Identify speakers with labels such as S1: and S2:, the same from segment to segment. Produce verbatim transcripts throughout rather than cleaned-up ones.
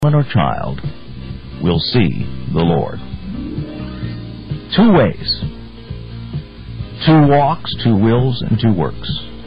S1: or child will see the Lord. Two ways. Two walks, two wills, and two works.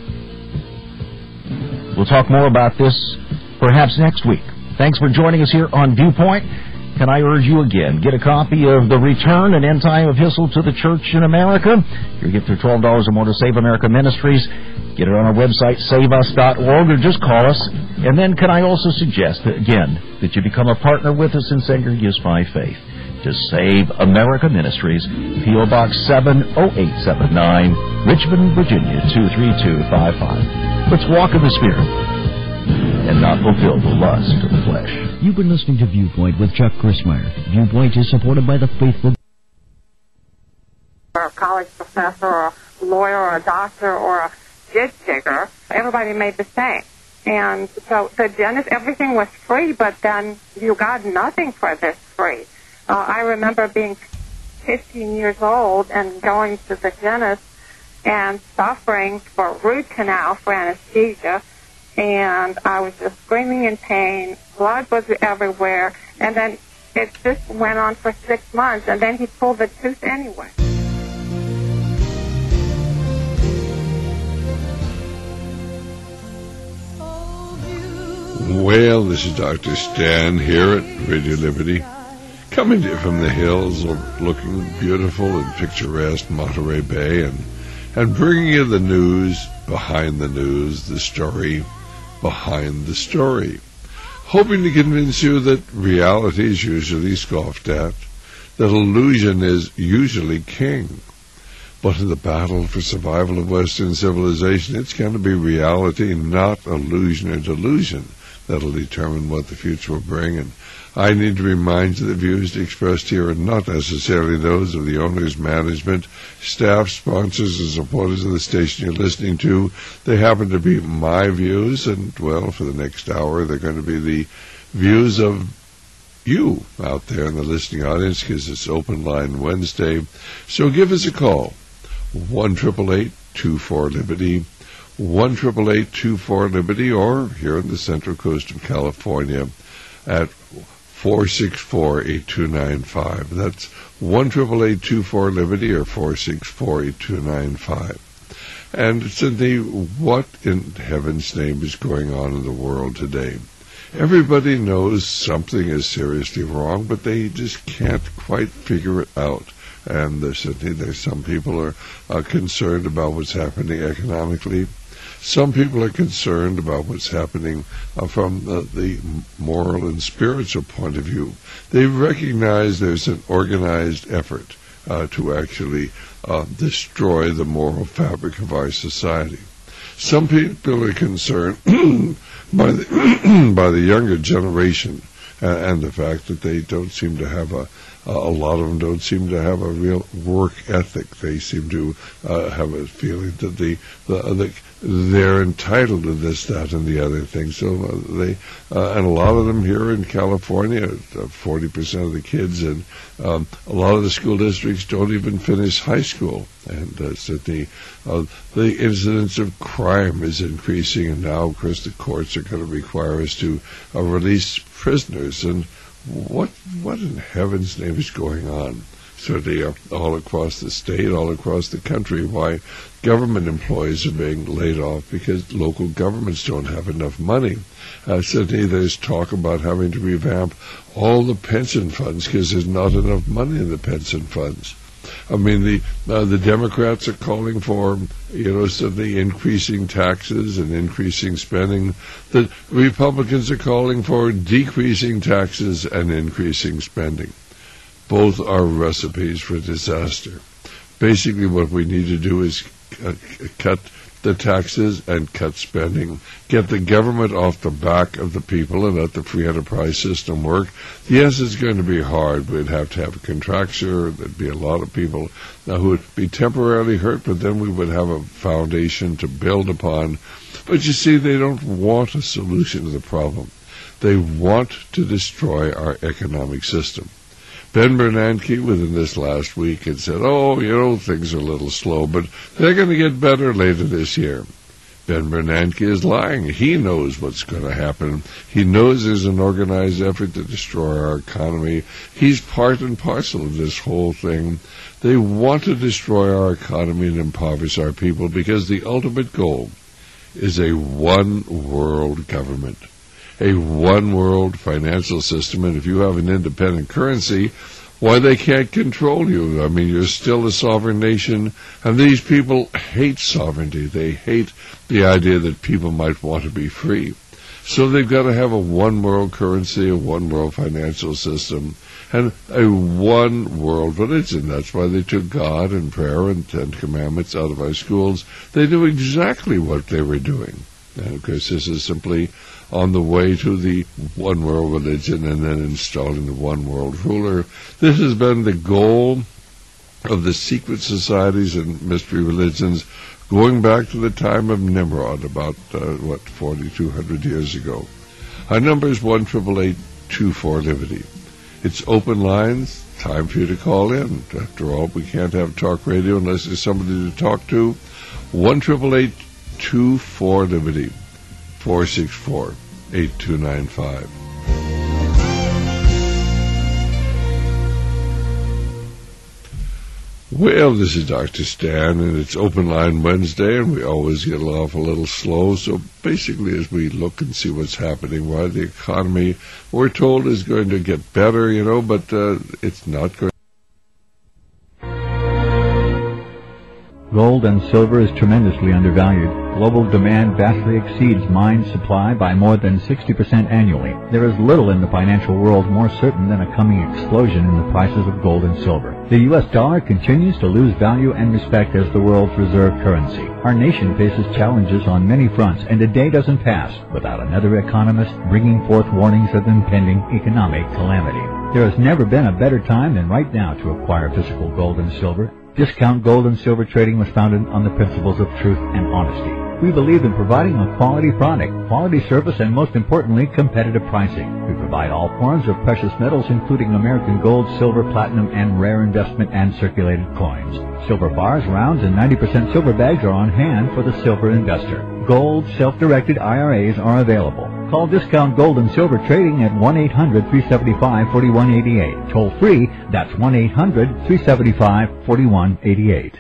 S1: We'll talk more about this perhaps next week. Thanks for joining us here on Viewpoint. Can I urge you again, get a copy of The Return, an End Time Epistle to the Church in America. You get through twelve dollars or more to Save America Ministries. Get it on our website, save us dot org, or just call us. And then can I also suggest, that, again, that you become a partner with us and send your gifts by faith to Save America Ministries, P O. Box seven oh eight seven nine, Richmond, Virginia, two three two five five. Let's walk in the Spirit and not fulfill the lust of the flesh.
S2: You've been listening to Viewpoint with Chuck Crismier. Viewpoint is supported by the faithful.
S3: Or a college professor, or a lawyer, or a doctor, or a ditch digger. Everybody made the same. And so the dentist, everything was free, but then you got nothing for this free. Uh, I remember being fifteen years old and going to the dentist and suffering for a root canal for anesthesia. And I was just screaming in pain. Blood was everywhere. And then it just went on for six months. And then he pulled the tooth anyway.
S4: Well, this is Doctor Stan here at Radio Liberty, coming to you from the hills, looking beautiful and picturesque Monterey Bay, and, and bringing you the news behind the news, the story behind the story, hoping to convince you that reality is usually scoffed at, that illusion is usually king. But in the battle for survival of Western civilization, it's going to be reality, not illusion or delusion, that'll determine what the future will bring. And I need to remind you that views expressed here are not necessarily those of the owners, management, staff, sponsors, or supporters of the station you're listening to. They happen to be my views, and, well, for the next hour, they're going to be the views of you out there in the listening audience, because it's Open Line Wednesday. So give us a call, one eight eight eight, two four, Liberty, one eight eight eight, two four, Liberty, or here in the Central Coast of California at four six four, eight two nine five. That's one eight eight eight, two four, Liberty, or four six four, eight two nine five. And Cindy, what in heaven's name is going on in the world today? Everybody knows something is seriously wrong, but they just can't quite figure it out. And there's certainly there's some people are, are concerned about what's happening economically. Some people are concerned about what's happening uh, from uh, the moral and spiritual point of view. They recognize there's an organized effort uh, to actually uh, destroy the moral fabric of our society. Some people are concerned by the by the younger generation uh, and the fact that they don't seem to have a Uh, a lot of them don't seem to have a real work ethic. They seem to uh, have a feeling that the, the, the they're entitled to this, that, and the other thing. So uh, they uh, and a lot of them here in California, uh, forty percent of the kids, and um, a lot of the school districts don't even finish high school. And uh, so the uh, the incidence of crime is increasing, and now, of course, the courts are going to require us to uh, release prisoners. And What what in heaven's name is going on? So they are all across the state, all across the country, why government employees are being laid off because local governments don't have enough money. Uh, suddenly there's talk about having to revamp all the pension funds because there's not enough money in the pension funds. I mean, the uh, the Democrats are calling for, you know, suddenly increasing taxes and increasing spending. The Republicans are calling for decreasing taxes and increasing spending. Both are recipes for disaster. Basically, what we need to do is uh, cut the taxes and cut spending, get the government off the back of the people and let the free enterprise system work. Yes, it's going to be hard. We'd have to have a contracture. There'd be a lot of people uh, who would be temporarily hurt, but then we would have a foundation to build upon. But you see, they don't want a solution to the problem. They want to destroy our economic system. Ben Bernanke, within this last week, had said, oh, you know, things are a little slow, but they're going to get better later this year. Ben Bernanke is lying. He knows what's going to happen. He knows there's an organized effort to destroy our economy. He's part and parcel of this whole thing. They want to destroy our economy and impoverish our people because the ultimate goal is a one-world government, a one-world financial system. And if you have an independent currency, why, they can't control you. I mean, you're still a sovereign nation, and these people hate sovereignty. They hate the idea that people might want to be free. So they've got to have a one-world currency, a one-world financial system, and a one-world religion. That's why they took God and prayer and Ten Commandments out of our schools. They knew exactly what they were doing. And, of course, this is simply on the way to the one-world religion and then installing the one-world ruler. This has been the goal of the secret societies and mystery religions going back to the time of Nimrod, about, uh, what, forty-two hundred years ago. Our number is one eight eight eight, two four, Liberty. It's open lines, time for you to call in. After all, we can't have talk radio unless there's somebody to talk to. one eight eight eight, two four, Liberty. four six four, eight two nine five. Well, this is Doctor Stan, and it's Open Line Wednesday, and we always get off a little slow. So basically, as we look and see what's happening, why the economy, we're told, is going to get better, you know, but uh, it's not going.
S5: Gold and silver is tremendously undervalued. Global demand vastly exceeds mine supply by more than sixty percent annually. There is little in the financial world more certain than a coming explosion in the prices of gold and silver. The U S dollar continues to lose value and respect as the world's reserve currency. Our nation faces challenges on many fronts, and a day doesn't pass without another economist bringing forth warnings of impending economic calamity. There has never been a better time than right now to acquire physical gold and silver. Discount Gold and Silver Trading was founded on the principles of truth and honesty. We believe in providing a quality product, quality service, and most importantly, competitive pricing. We provide all forms of precious metals, including American gold, silver, platinum, and rare investment and circulated coins. Silver bars, rounds, and ninety percent silver bags are on hand for the silver investor. Gold, self-directed I R As are available. Call Discount Gold and Silver Trading at one eight hundred, three seven five, four one eight eight. Toll free, that's one eight hundred, three seven five, four one eight eight.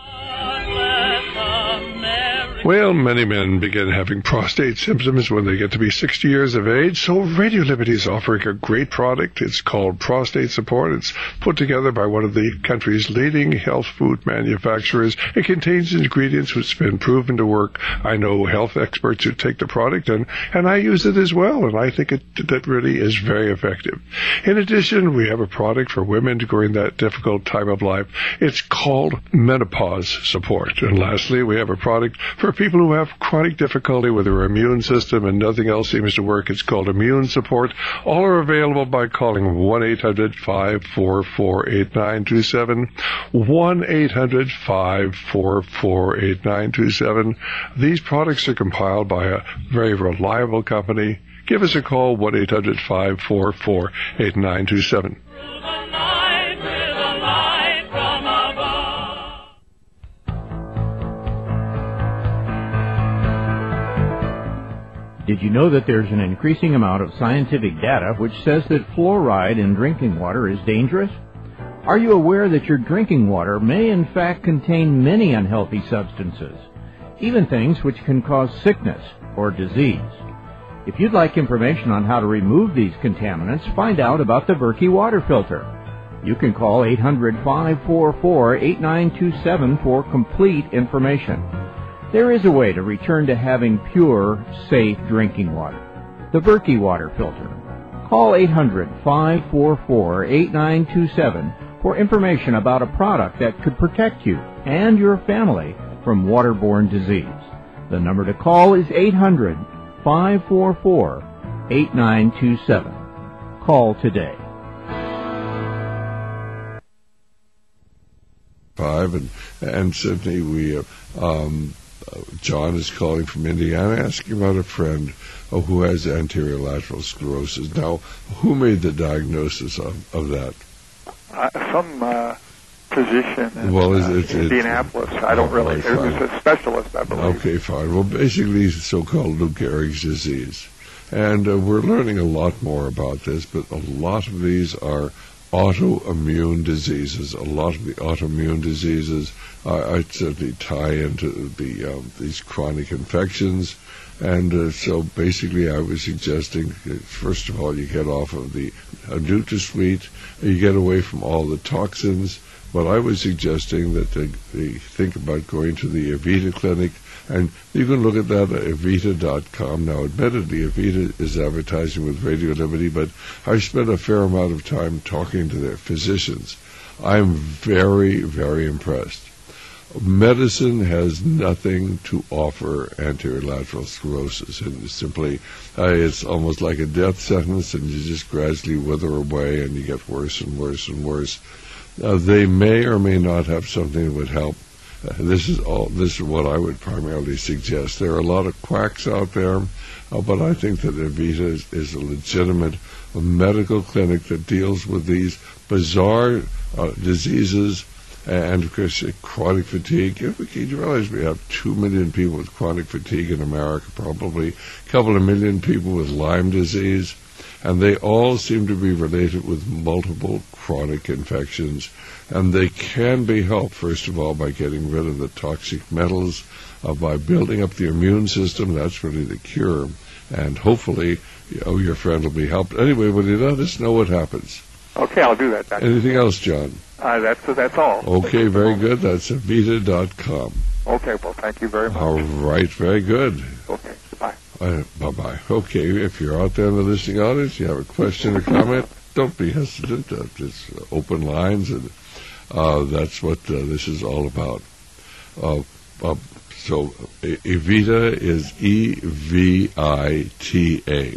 S4: Well, many men begin having prostate symptoms when they get to be sixty years of age, so Radio Liberty is offering a great product. It's called Prostate Support. It's put together by one of the country's leading health food manufacturers. It contains ingredients which have been proven to work. I know health experts who take the product, and, and I use it as well, and I think it that really is very effective. In addition, we have a product for women during that difficult time of life. It's called Menopause Support. And lastly, we have a product for people who have chronic difficulty with their immune system and nothing else seems to work. It's called Immune Support. All are available by calling one eight hundred, five four four, eight nine two seven, one eight hundred, five four four, eight nine two seven. These products are compiled by a very reliable company. Give us a call, one eight hundred, five four four, eight nine two seven.
S6: Did you know that there's an increasing amount of scientific data which says that fluoride in drinking water is dangerous? Are you aware that your drinking water may in fact contain many unhealthy substances, even things which can cause sickness or disease? If you'd like information on how to remove these contaminants, find out about the Berkey water filter. You can call eight hundred, five four four, eight nine two seven for complete information. There is a way to return to having pure, safe drinking water. The Berkey water filter. Call eight hundred, five four four, eight nine two seven for information about a product that could protect you and your family from waterborne disease. The number to call is eight hundred, five four four, eight nine two seven. Call today.
S4: Five and and Sydney, we uh, um. John is calling from Indiana, asking about a friend uh, who has anterior lateral sclerosis. Now, who made the diagnosis of, of that?
S7: Uh, some uh, physician in
S4: well,
S7: uh,
S4: it's, it's,
S7: Indianapolis. I don't
S4: oh,
S7: really.
S4: right,
S7: He was a specialist, I believe.
S4: Okay, fine. Well, basically, it's so-called Lou Gehrig's disease. And uh, we're learning a lot more about this, but a lot of these are autoimmune diseases. A lot of the autoimmune diseases uh, I certainly tie into the um, these chronic infections. And uh, so basically I was suggesting, uh, first of all, you get off of the uh, NutraSweet, you get away from all the toxins, but I was suggesting that they, they think about going to the Evita Clinic, and you can look at that at evita dot com. Now, admittedly, Evita is advertising with Radio Liberty, but I spent a fair amount of time talking to their physicians. I'm very, very impressed. Medicine has nothing to offer anterolateral sclerosis. And it's simply, uh, it's almost like a death sentence, and you just gradually wither away, and you get worse and worse and worse. Uh, they may or may not have something that would help. Uh, this is all. This is what I would primarily suggest. There are a lot of quacks out there, uh, but I think that Evita is, is a legitimate medical clinic that deals with these bizarre uh, diseases. And, of course, chronic fatigue. You realize we have two million people with chronic fatigue in America, probably a couple of million people with Lyme disease, and they all seem to be related with multiple chronic infections. And they can be helped, first of all, by getting rid of the toxic metals, uh, by building up the immune system. That's really the cure. And hopefully, you know, your friend will be helped. Anyway, when you let us know what happens.
S7: Okay, I'll do that. Doctor.
S4: Anything else, John?
S7: Uh, that's that's all.
S4: Okay, very good. That's evita dot com.
S7: Okay, well, thank you very much.
S4: All right, very good.
S7: Okay, bye.
S4: Uh, bye-bye. Okay, if you're out there in the listening audience, you have a question or comment, don't be hesitant. Uh, it's uh, open lines, and uh, that's what uh, this is all about. Uh, uh, so, Evita is E V I T A,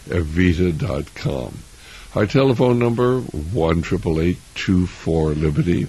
S4: evita dot com. Our telephone number, one eight eight eight, two four, Liberty,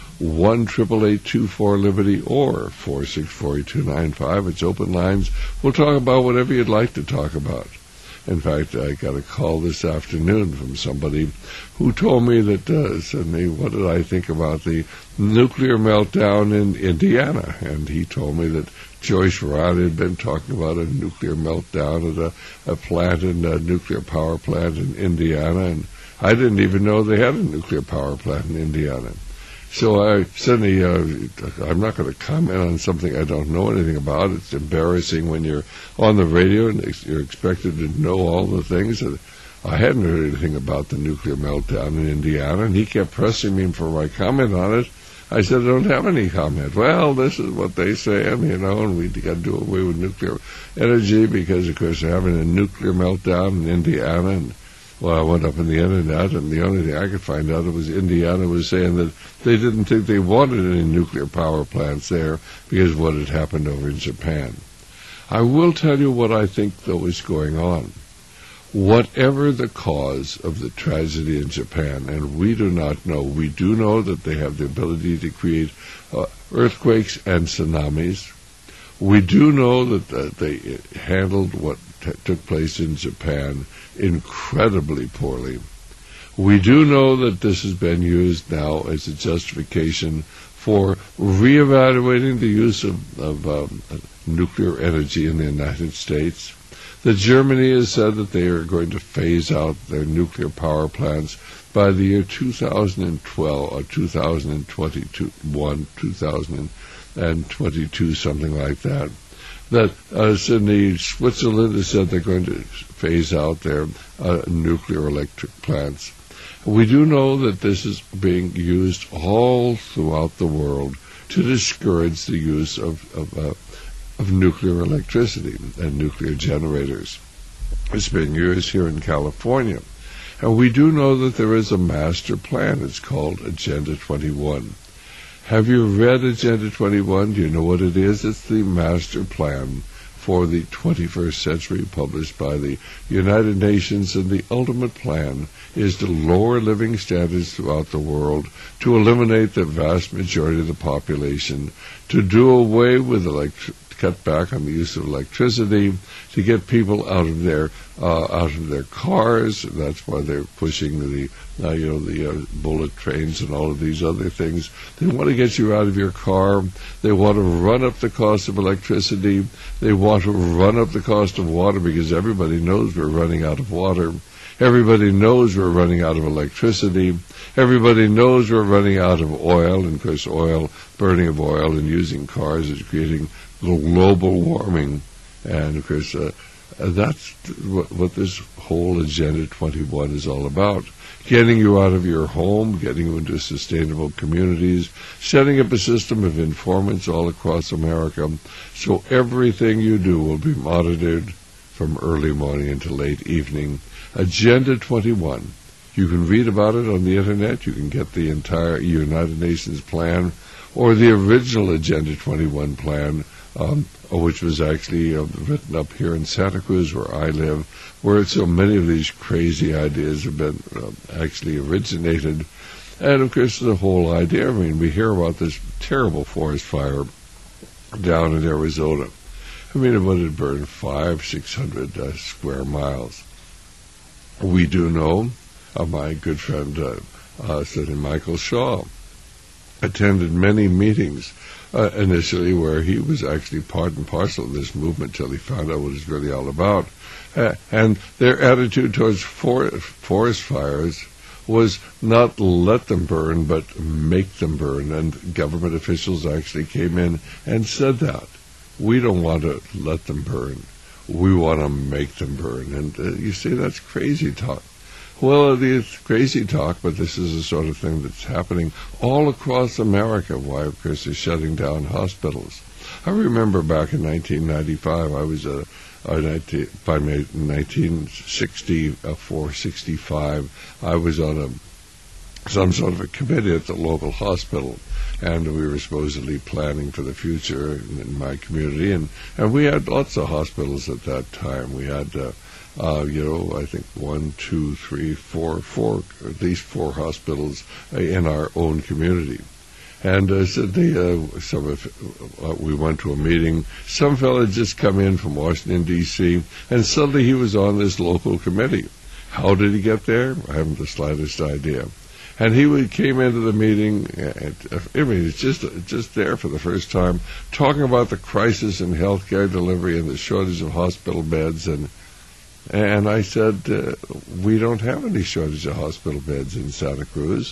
S4: one eight eight eight, two four, Liberty, or four six four, two nine five. It's open lines. We'll talk about whatever you'd like to talk about. In fact, I got a call this afternoon from somebody who told me that, uh, said me, what did I think about the nuclear meltdown in Indiana? And he told me that Joyce Riley had been talking about a nuclear meltdown at a, a plant, in a nuclear power plant in Indiana, and I didn't even know they had a nuclear power plant in Indiana. So I suddenly, uh, I'm not going to comment on something I don't know anything about. It's embarrassing when you're on the radio and you're expected to know all the things. I hadn't heard anything about the nuclear meltdown in Indiana, and he kept pressing me for my comment on it. I said, I don't have any comment. Well, this is what they say, and, you know, and we got to do away with nuclear energy because, of course, they're having a nuclear meltdown in Indiana. And, well, I went up on the internet, and the only thing I could find out was Indiana was saying that they didn't think they wanted any nuclear power plants there because of what had happened over in Japan. I will tell you what I think, though, is going on. Whatever the cause of the tragedy in Japan, and we do not know, we do know that they have the ability to create uh, earthquakes and tsunamis. We do know that uh, they handled what t- took place in Japan incredibly poorly. We do know that this has been used now as a justification for reevaluating the use of, of um, nuclear energy in the United States. That Germany has said that they are going to phase out their nuclear power plants by the year two thousand twelve or two thousand twenty-one, two thousand twenty-two, something like that. That uh, Sydney, Switzerland has said they're going to phase out their uh, nuclear electric plants. We do know that this is being used all throughout the world to discourage the use of, of uh, of nuclear electricity and nuclear generators. It's being used here in California. And we do know that there is a master plan. It's called Agenda twenty-one. Have you read Agenda twenty-one? Do you know what it is? It's the master plan for the twenty-first century, published by the United Nations, and the ultimate plan is to lower living standards throughout the world, to eliminate the vast majority of the population, to do away with electric cut back on the use of electricity, to get people out of their uh, out of their cars. That's why they're pushing the uh, you know the uh, bullet trains and all of these other things. They want to get you out of your car. They want to run up the cost of electricity. They want to run up the cost of water, because everybody knows we're running out of water. Everybody knows we're running out of electricity. Everybody knows we're running out of oil, and of course oil, burning of oil and using cars is creating global warming. And of course uh, that's what, what this whole Agenda twenty-one is all about. Getting you out of your home, getting you into sustainable communities, setting up a system of informants all across America, so everything you do will be monitored from early morning until late evening. Agenda twenty-one. You can read about it on the Internet. You can get the entire United Nations plan, or the original Agenda twenty-one plan, um, which was actually uh, written up here in Santa Cruz, where I live, where so many of these crazy ideas have been uh, actually originated. And, of course, the whole idea, I mean, we hear about this terrible forest fire down in Arizona. I mean, it would have burned five, six hundred uh, square miles. We do know, uh, my good friend, uh, uh, Senator Michael Shaw, attended many meetings uh, initially where he was actually part and parcel of this movement till he found out what it's really all about. Uh, and their attitude towards for- forest fires was not let them burn, but make them burn. And government officials actually came in and said that. We don't want to let them burn. We want to make them burn. And uh, you see, that's crazy talk. Well, it is crazy talk, but this is the sort of thing that's happening all across America. Why, of course, they're shutting down hospitals. I remember back in nineteen ninety-five, I was a, a nineteen, by nineteen sixty-four, sixty-five, I was on a some sort of a committee at the local hospital, and we were supposedly planning for the future in, in my community, and, and we had lots of hospitals at that time. We had, uh, uh, you know, I think one, two, three, four, four, at least four hospitals uh, in our own community. And uh, so they, uh, some of, uh, we went to a meeting. Some fellow had just come in from Washington, D C, and suddenly he was on this local committee. How did he get there? I haven't the slightest idea. And he would, came into the meeting, and, I mean, he's just just there for the first time, talking about the crisis in healthcare delivery and the shortage of hospital beds. And and I said, uh, we don't have any shortage of hospital beds in Santa Cruz.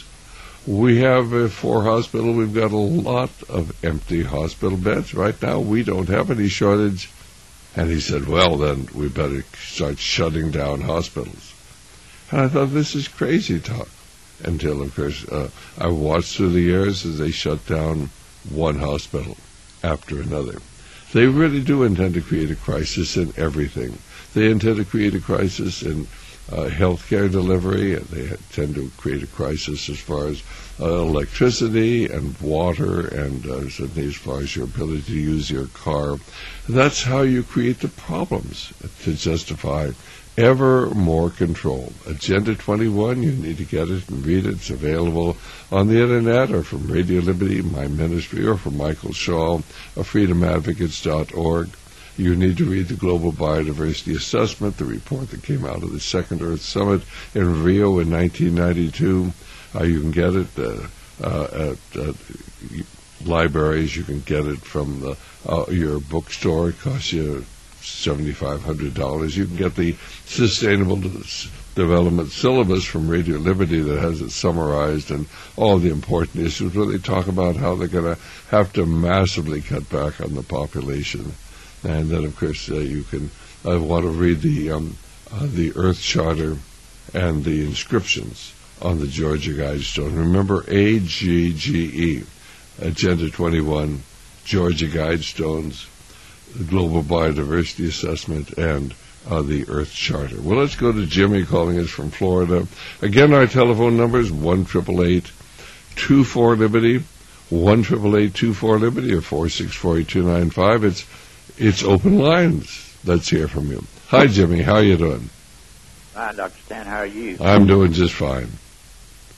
S4: We have uh, four hospitals. We've got a lot of empty hospital beds. Right now, we don't have any shortage. And he said, well, then we better start shutting down hospitals. And I thought, this is crazy talk. Until, of course, uh, I watched through the years as they shut down one hospital after another. They really do intend to create a crisis in everything. They intend to create a crisis in uh, healthcare delivery. They tend to create a crisis as far as uh, electricity and water, and uh, certainly as far as your ability to use your car. That's how you create the problems to justify ever more control. Agenda twenty-one, you need to get it and read it. It's available on the Internet or from Radio Liberty, my ministry, or from Michael Shaw of freedom advocates dot org. You need to read the Global Biodiversity Assessment, the report that came out of the Second Earth Summit in Rio in nineteen ninety-two. Uh, you can get it uh, uh, at uh, libraries. You can get it from the, uh, your bookstore. It costs you seven thousand five hundred dollars. You can get the Sustainable Development Syllabus from Radio Liberty that has it summarized and all the important issues where they talk about how they're going to have to massively cut back on the population. And then, of course, uh, you can uh, want to read the um, uh, the Earth Charter and the inscriptions on the Georgia Guidestone. Remember, A G G E, Agenda twenty-one, Georgia Guidestones, the Global Biodiversity Assessment, and uh, the Earth Charter. Well, let's go to Jimmy calling us from Florida. Again, our telephone number is one eight eight eight, two four, Liberty, one eight eight eight, two four, Liberty, or four six four, eight two nine five. It's, it's open lines. Let's hear from you. Hi, Jimmy. How are you doing?
S8: Fine, Doctor Stan. How are you?
S4: I'm doing just fine.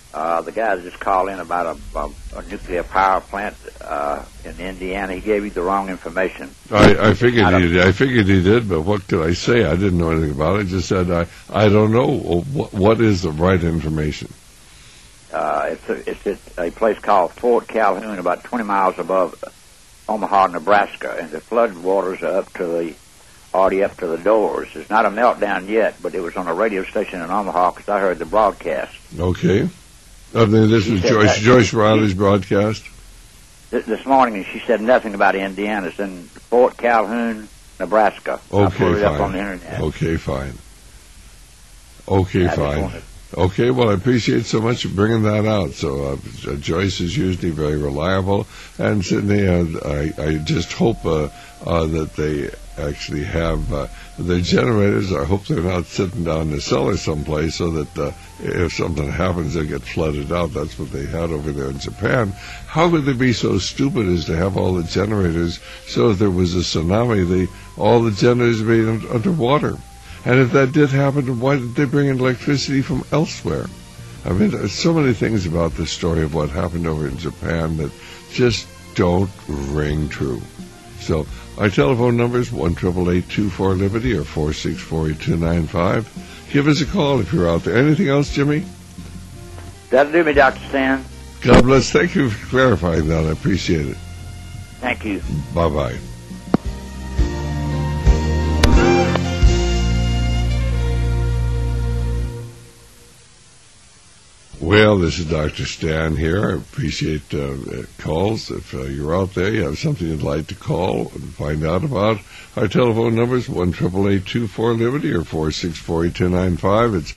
S8: Uh, the guy just called in about a, a, a nuclear power plant uh, in Indiana. He gave you the wrong information.
S4: I, I figured he did. I figured he did, but what could I say? I didn't know anything about it. I just said I I don't know. What, what is the right information?
S8: Uh, it's a, it's at a place called Fort Calhoun, about twenty miles above Omaha, Nebraska, and the flood waters are up to the already up to the doors. It's not a meltdown yet, but it was on a radio station in Omaha because I heard the broadcast.
S4: Okay. I mean, this was Joyce, that, Joyce Riley's she, broadcast?
S8: Th- this morning, she said nothing about Indiana. It's in Fort Calhoun, Nebraska.
S4: Okay,
S8: I put it
S4: fine.
S8: up on the internet.
S4: Okay, fine. Okay,
S8: I
S4: fine.
S8: Wanted...
S4: Okay, well, I appreciate so much you bringing that out. So uh, Joyce is usually very reliable. And Sydney, uh, I, I just hope uh, uh, that they actually have uh, their generators. I hope they're not sitting down in the cellar someplace so that uh, if something happens, they get flooded out. That's what they had over there in Japan. How could they be so stupid as to have all the generators so if there was a tsunami, they, all the generators would be un- underwater? And if that did happen, why did they bring in electricity from elsewhere? I mean, there's so many things about the story of what happened over in Japan that just don't ring true. So our telephone number is one eight eight eight, two four, Liberty or four six four, eight two nine five. Give us a call if you're out there. Anything else, Jimmy?
S8: That'll do me, Doctor Stan.
S4: God bless. Thank you for clarifying that. I appreciate it.
S8: Thank you.
S4: Bye-bye. Well, this is Doctor Stan here. I appreciate uh, calls. If uh, you're out there, you have something you'd like to call and find out about, our telephone number is one eight eight eight, two four, Liberty or four six four, eight two nine five. It's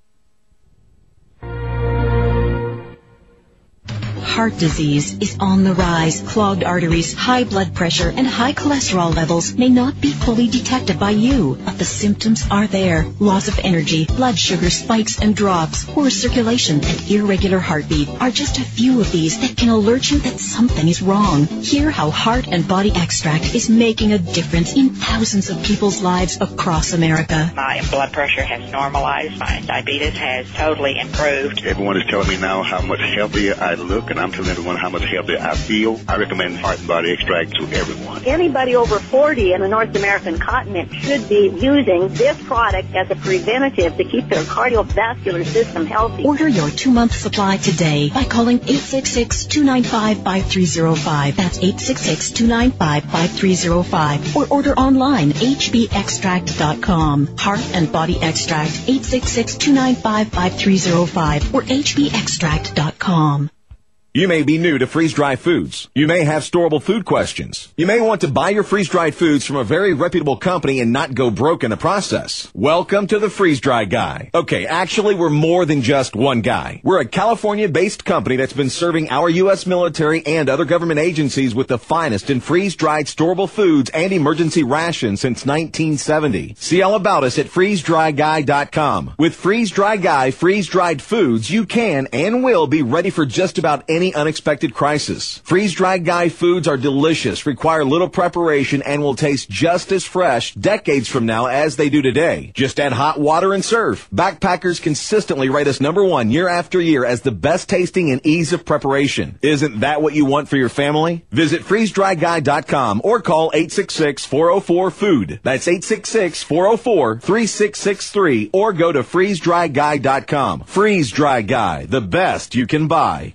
S9: Heart disease is on the rise. Clogged arteries, high blood pressure, and high cholesterol levels may not be fully detected by you, but the symptoms are there. Loss of energy, blood sugar spikes and drops, poor circulation, and irregular heartbeat are just a few of these that can alert you that something is wrong. Hear how Heart and Body Extract is making a difference in thousands of people's lives across America.
S10: My blood pressure has normalized. My diabetes has totally improved.
S11: Everyone is telling me now how much healthier I look, and I'm telling everyone how much healthier I feel. I recommend Heart and Body Extract to everyone.
S12: Anybody over forty in the North American continent should be using this product as a preventative to keep their cardiovascular system healthy.
S9: Order your two-month supply today by calling eight six six, two nine five, five three zero five. That's eight six six, two nine five, five three zero five. Or order online, h b extract dot com. Heart and Body Extract, eight six six, two nine five, five three zero five or h b extract dot com.
S13: You may be new to freeze-dried foods. You may have storable food questions. You may want to buy your freeze-dried foods from a very reputable company and not go broke in the process. Welcome to the Freeze-Dry Guy. Okay, actually, we're more than just one guy. We're a California-based company that's been serving our U S military and other government agencies with the finest in freeze-dried storable foods and emergency rations since nineteen seventy. See all about us at freeze dry guy dot com. With Freeze-Dry Guy freeze-dried foods, you can and will be ready for just about any Any unexpected crisis. Freeze-Dried Guy foods are delicious, require little preparation, and will taste just as fresh decades from now as they do today. Just add hot water and serve. Backpackers consistently rate us number one year after year as the best tasting and ease of preparation. Isn't that what you want for your family? Visit freeze dry guy dot com or call eight six six, four zero four, food. That's eight six six, four zero four, three six six three or go to freeze dry guy dot com. Freeze-Dry Guy, the best you can buy.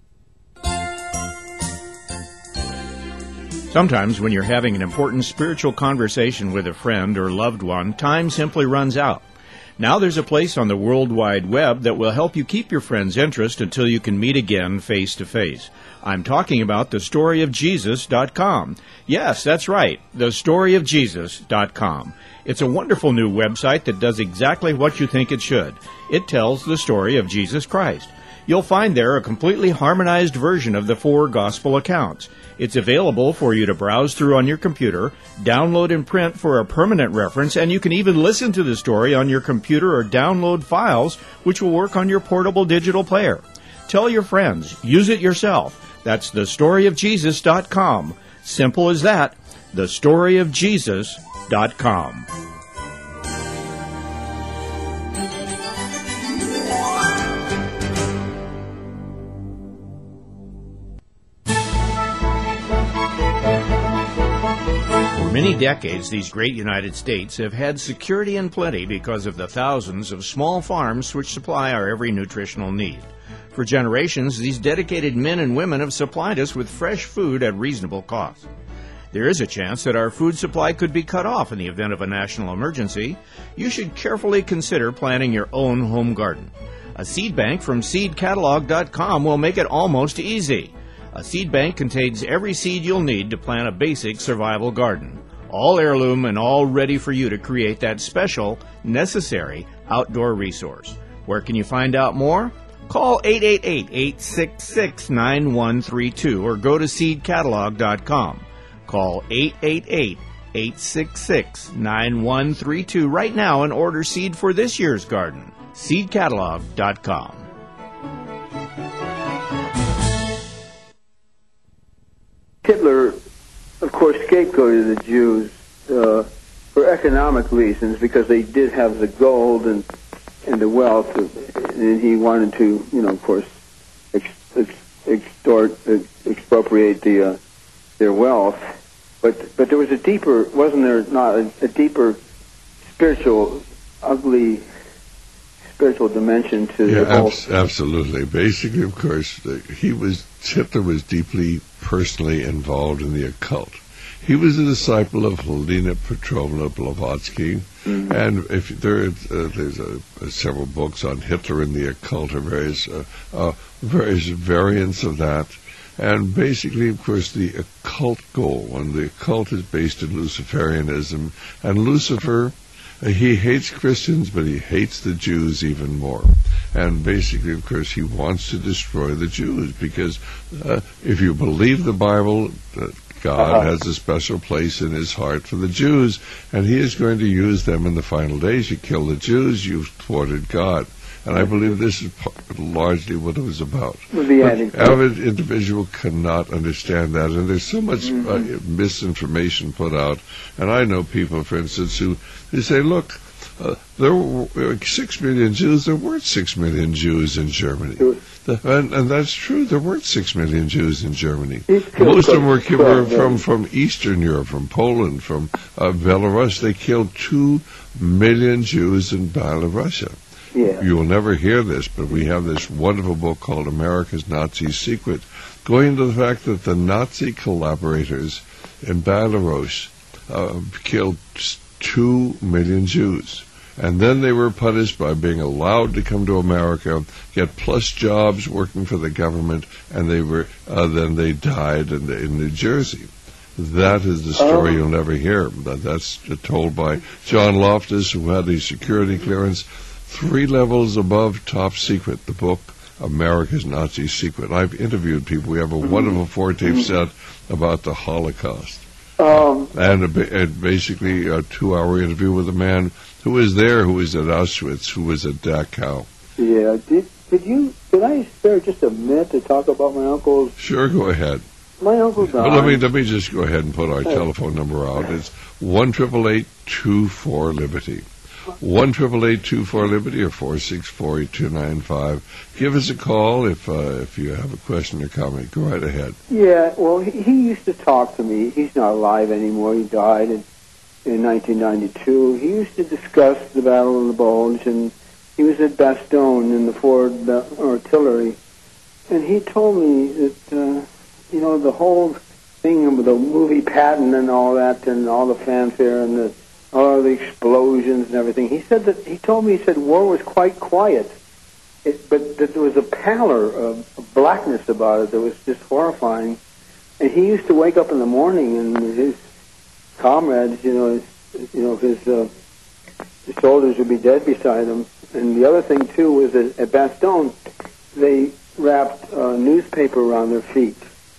S6: Sometimes when you're having an important spiritual conversation with a friend or loved one, time simply runs out. Now there's a place on the World Wide Web that will help you keep your friend's interest until you can meet again face to face. I'm talking about the story of jesus dot com. Yes, that's right, the story of jesus dot com. It's a wonderful new website that does exactly what you think it should. It tells the story of Jesus Christ. You'll find there a completely harmonized version of the four gospel accounts. It's available for you to browse through on your computer, download and print for a permanent reference, and you can even listen to the story on your computer or download files, which will work on your portable digital player. Tell your friends. Use it yourself. That's the story of jesus dot com. Simple as that. the story of jesus dot com. many decades, these great United States have had security and plenty because of the thousands of small farms which supply our every nutritional need. For generations, these dedicated men and women have supplied us with fresh food at reasonable cost. There is a chance that our food supply could be cut off in the event of a national emergency. You should carefully consider planting your own home garden. A seed bank from seed catalog dot com will make it almost easy. A seed bank contains every seed you'll need to plant a basic survival garden, all heirloom and all ready for you to create that special, necessary outdoor resource. Where can you find out more? Call eight eight eight, eight six six, nine one three two or go to seed catalog dot com. Call eight eight eight, eight six six, nine one three two right now and order seed for this year's garden. seed catalog dot com.
S14: Hitler, of course, scapegoated the Jews uh, for economic reasons because they did have the gold and and the wealth, and he wanted to, you know, of course, ex, ex, extort, ex, expropriate the uh, their wealth. But but there was a deeper, wasn't there not a, a deeper spiritual, ugly spiritual dimension to
S4: yeah,
S14: the whole?
S4: Abs- absolutely. Basically, of course, he was Hitler was deeply personally involved in the occult. He was a disciple of Helena Petrovna Blavatsky, mm-hmm. and if there, uh, there's a, a several books on Hitler and the occult, or various uh, uh, various variants of that. And basically, of course, the occult goal, and the occult is based in Luciferianism, and Lucifer, uh, he hates Christians, but he hates the Jews even more. And basically, of course, he wants to destroy the Jews, because uh, if you believe the Bible, uh, God uh-huh. has a special place in his heart for the Jews, and he is going to use them in the final days. You kill the Jews, you've thwarted God. And I believe this is largely what it was about. Well, the average individual cannot understand that, and there's so much mm-hmm. uh, misinformation put out. And I know people, for instance, who they say, look, uh, there were six million Jews. There weren't six million Jews in Germany. The, and, and that's true. There weren't six million Jews in Germany. Most of them were, were from, from Eastern Europe, from Poland, from uh, Belarus. They killed two million Jews in Belarus. Yeah. You will never hear this, but we have this wonderful book called America's Nazi Secret, going into the fact that the Nazi collaborators in Belarus uh, killed two million Jews. And then they were punished by being allowed to come to America, get plus jobs working for the government, and they were uh, then they died in, in New Jersey. That is the story oh. you'll never hear. That's told by John Loftus, who had the security clearance three levels above top secret, the book America's Nazi Secret. I've interviewed people. We have a wonderful four-tape set about the Holocaust. Um, and, a, and basically a two-hour interview with a man who was there, who was at Auschwitz, who was at Dachau.
S14: Yeah. Did, did you, could I spare just a minute to talk about my uncle's?
S4: Sure, go ahead.
S14: My uncle died.
S4: Well, let me, let me just go ahead and put our hey. telephone number out. It's one eight eight eight, two four, Liberty. one eight eight eight, two four, Liberty or four six four, eight two nine five. Give us a call if uh, if you have a question or comment. Go right ahead.
S14: Yeah, well, he, he used to talk to me. He's not alive anymore. He died in, in nineteen ninety-two. He used to discuss the Battle of the Bulge, and he was at Bastogne in the Ford Artillery. And he told me that, uh, you know, the whole thing with the movie Patton and all that, and all the fanfare and the all the explosions and everything. He said that, he told me, he said war was quite quiet, it, but that there was a pallor, a, a blackness about it that was just horrifying. And he used to wake up in the morning and his comrades, you know, his, you know, his, uh, his soldiers would be dead beside him. And the other thing, too, was that at Bastogne, they wrapped uh, newspaper around their feet.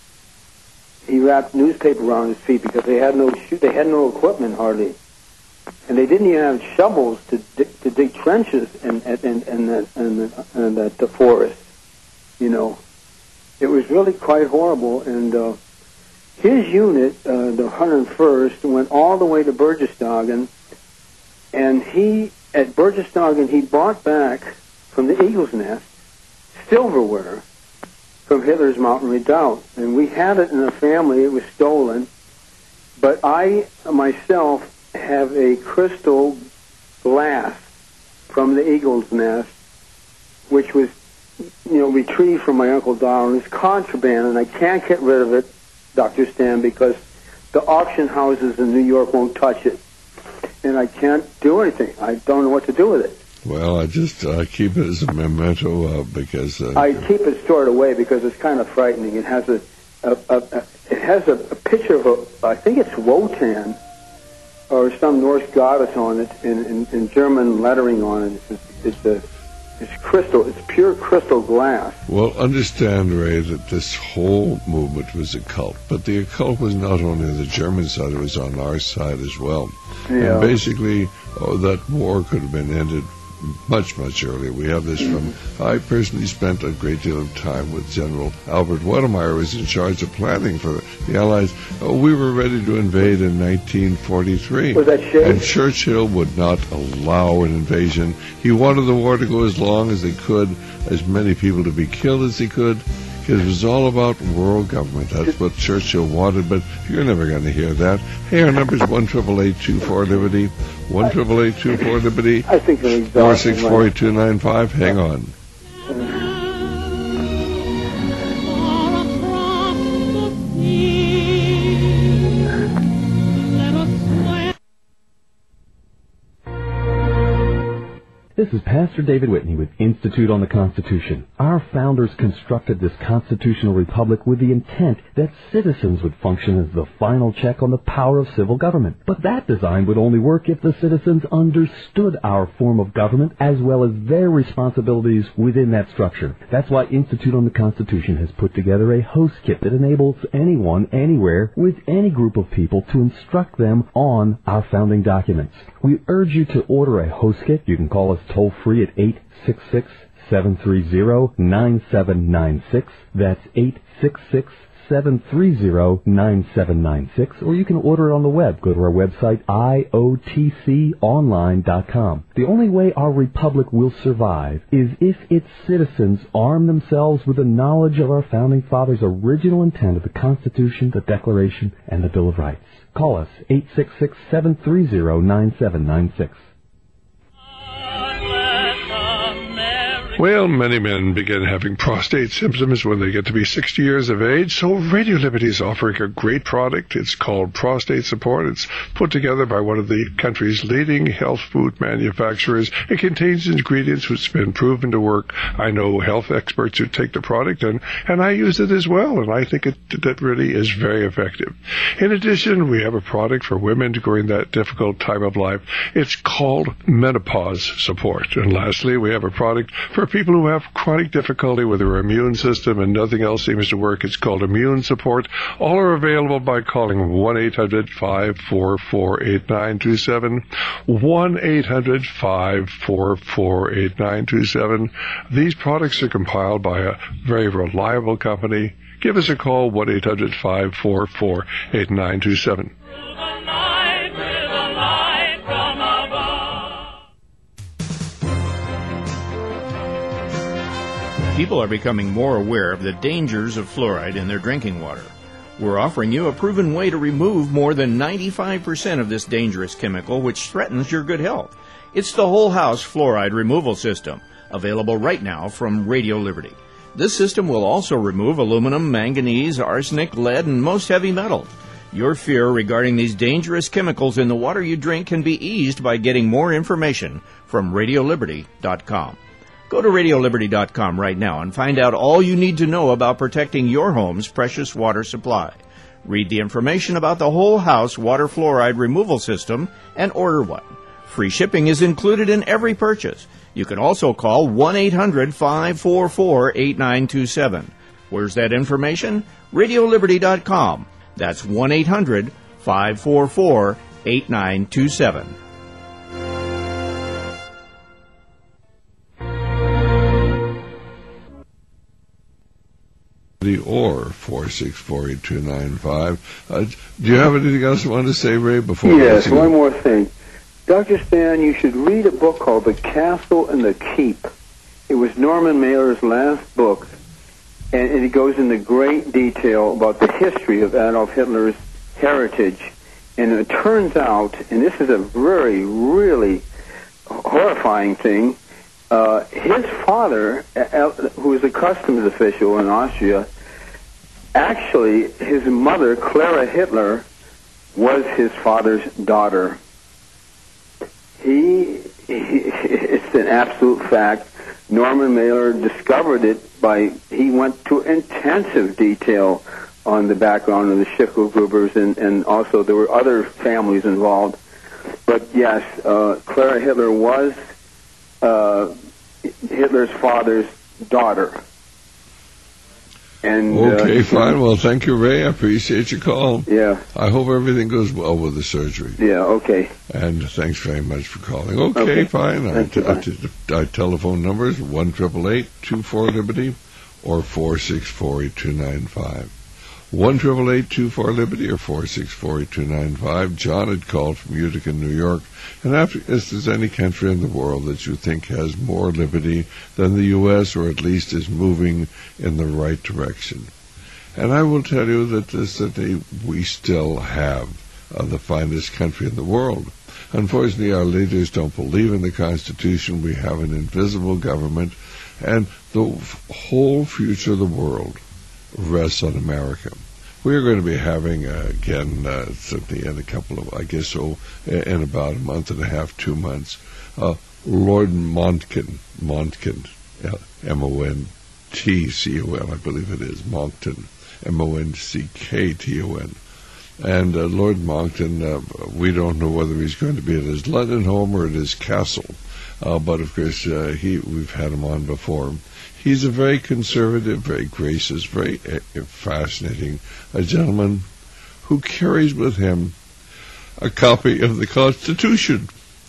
S14: He wrapped newspaper around his feet because they had no shoe, they had no equipment hardly. And they didn't even have shovels to dig, to dig trenches and and and and that and, and that the forest, you know. It was really quite horrible. And uh, his unit, uh, the one hundred first, went all the way to Bergestagen, and he at Bergestagen he brought back from the Eagle's Nest silverware from Hitler's Mountain Redoubt, and we had it in the family. It was stolen. But I myself have a crystal glass from the eagle's nest, which was, you know, retrieved from my Uncle Donald. It's contraband, and I can't get rid of it, Doctor Stan, because the auction houses in New York won't touch it. And I can't do anything. I don't know what to do with it.
S4: Well, I just uh, keep it as a memento uh, because... Uh,
S14: I keep it stored away because it's kind of frightening. It has a, a, a, a it has a, a picture of a, I think it's Wotan, or some Norse goddess on it, in, in, in German lettering on it. It's, it's a... It's crystal. It's pure crystal glass.
S4: Well, understand, Ray, that this whole movement was a cult. But the occult was not only on the German side, it was on our side as well.
S14: Yeah.
S4: And basically, oh, that war could have been ended much, much earlier. We have this from... I personally spent a great deal of time with General Albert Wedemeyer, who was in charge of planning for the Allies. Oh, we were ready to invade in nineteen forty-three.
S14: Was that shit?
S4: And Churchill would not allow an invasion. He wanted the war to go as long as they could, as many people to be killed as he could, because it was all about world government. That's what Churchill wanted, but you're never going to hear that. Hey, our number's one eight eight eight, two four, Liberty. one eight eight eight, two four, Liberty.
S14: I think they're exhausted.
S4: four six four, eight two nine five. Hang on.
S15: This is Pastor David Whitney with Institute on the Constitution. Our founders constructed this constitutional republic with the intent that citizens would function as the final check on the power of civil government. But that design would only work if the citizens understood our form of government as well as their responsibilities within that structure. That's why Institute on the Constitution has put together a host kit that enables anyone, anywhere, with any group of people to instruct them on our founding documents. We urge you to order a host kit. You can call us toll-free at eight six six, seven three zero, nine seven nine six. That's eight six six, seven three zero, nine seven nine six. Or you can order it on the web. Go to our website, I O T C online dot com. The only way our republic will survive is if its citizens arm themselves with the knowledge of our founding fathers' original intent of the Constitution, the Declaration, and the Bill of Rights. Call us, eight six six, seven three zero, nine seven nine six.
S4: Well, many men begin having prostate symptoms when they get to be sixty years of age, so Radio Liberty is offering a great product. It's called Prostate Support. It's put together by one of the country's leading health food manufacturers. It contains ingredients which have been proven to work. I know health experts who take the product, and, and I use it as well, and I think it that really is very effective. In addition, we have a product for women during that difficult time of life. It's called Menopause Support. And lastly, we have a product for people who have chronic difficulty with their immune system and nothing else seems to work. It's called Immune Support. All are available by calling one eight hundred, five four four, eight nine two seven, one eight hundred, five four four, eight nine two seven. These products are compiled by a very reliable company. Give us a call, one eight hundred, five four four, eight nine two seven.
S6: People are becoming more aware of the dangers of fluoride in their drinking water. We're offering you a proven way to remove more than ninety-five percent of this dangerous chemical which threatens your good health. It's the Whole House Fluoride Removal System, available right now from Radio Liberty. This system will also remove aluminum, manganese, arsenic, lead, and most heavy metals. Your fear regarding these dangerous chemicals in the water you drink can be eased by getting more information from radio liberty dot com. Go to radio liberty dot com right now and find out all you need to know about protecting your home's precious water supply. Read the information about the Whole House Water Fluoride Removal System and order one. Free shipping is included in every purchase. You can also call one eight hundred, five four four, eight nine two seven. Where's that information? radio liberty dot com. That's one eight hundred, five four four, eight nine two seven.
S4: Or four six four, eight two nine five. Uh, do you have anything else you want to say, Ray, before
S14: Yes, one more thing. Doctor Stan, you should read a book called The Castle and the Keep. It was Norman Mailer's last book, and it goes into great detail about the history of Adolf Hitler's heritage. And it turns out, and this is a very, really horrifying thing, uh, his father, who was a customs official in Austria, actually, his mother, Clara Hitler, was his father's daughter. He, he it's an absolute fact. Norman Mailer discovered it by, he went to intensive detail on the background of the Schicklgrubers, and, and also there were other families involved. But yes, uh, Clara Hitler was uh, Hitler's father's daughter. And,
S4: okay,
S14: uh,
S4: fine. Well, thank you, Ray. I appreciate your call.
S14: Yeah.
S4: I hope everything goes well with the surgery.
S14: Yeah, okay.
S4: And thanks very much for calling. Okay,
S14: okay.
S4: fine. Our,
S14: Thank you,
S4: our, our, our telephone numbers, one eight eight eight, two four, Liberty or four six four, eight two nine five. one eight eight eight, two four, Liberty or four six four, eight two nine five. John had called from Utica, New York, and after, if there's any country in the world that you think has more liberty than the U S, or at least is moving in the right direction. And I will tell you that, this, that they, we still have uh, the finest country in the world. Unfortunately, our leaders don't believe in the Constitution. We have an invisible government, and the f- whole future of the world rests on America. We are going to be having, uh, again, uh, certainly in a couple of, I guess so, in about a month and a half, two months, uh, Lord Monckton, Monckton, M O N T C O N, I believe it is, Monckton, M O N C K T O N. And uh, Lord Monckton, uh, we don't know whether he's going to be at his London home or at his castle, uh, but of course, uh, he we've had him on before. He's a very conservative, very gracious, very uh, fascinating a gentleman who carries with him a copy of the Constitution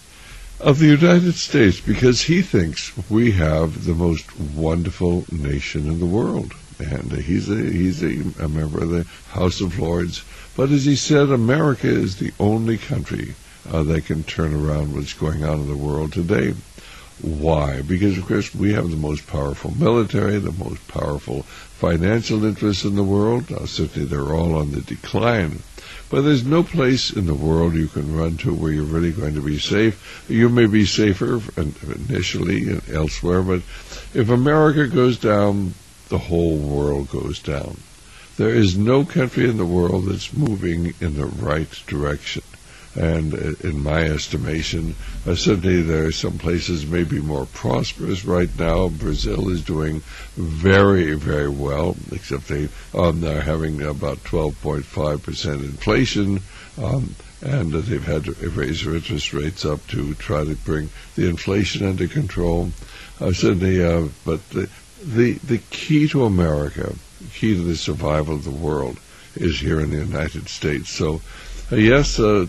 S4: of the United States, because he thinks we have the most wonderful nation in the world. And uh, he's a he's a, a member of the House of Lords. But as he said, America is the only country uh, that can turn around what's going on in the world today. Why? Because, of course, we have the most powerful military, the most powerful financial interests in the world. Now, certainly they're all on the decline. But there's no place in the world you can run to where you're really going to be safe. You may be safer initially elsewhere, but if America goes down, the whole world goes down. There is no country in the world that's moving in the right direction. And in my estimation, uh, certainly there are some places maybe more prosperous right now. Brazil is doing very, very well, except they um, are having about twelve point five percent inflation, um, and uh, they've had to raise their interest rates up to try to bring the inflation under control. Uh, certainly, uh, but the, the the key to America, key to the survival of the world, is here in the United States. So, uh, yes, uh,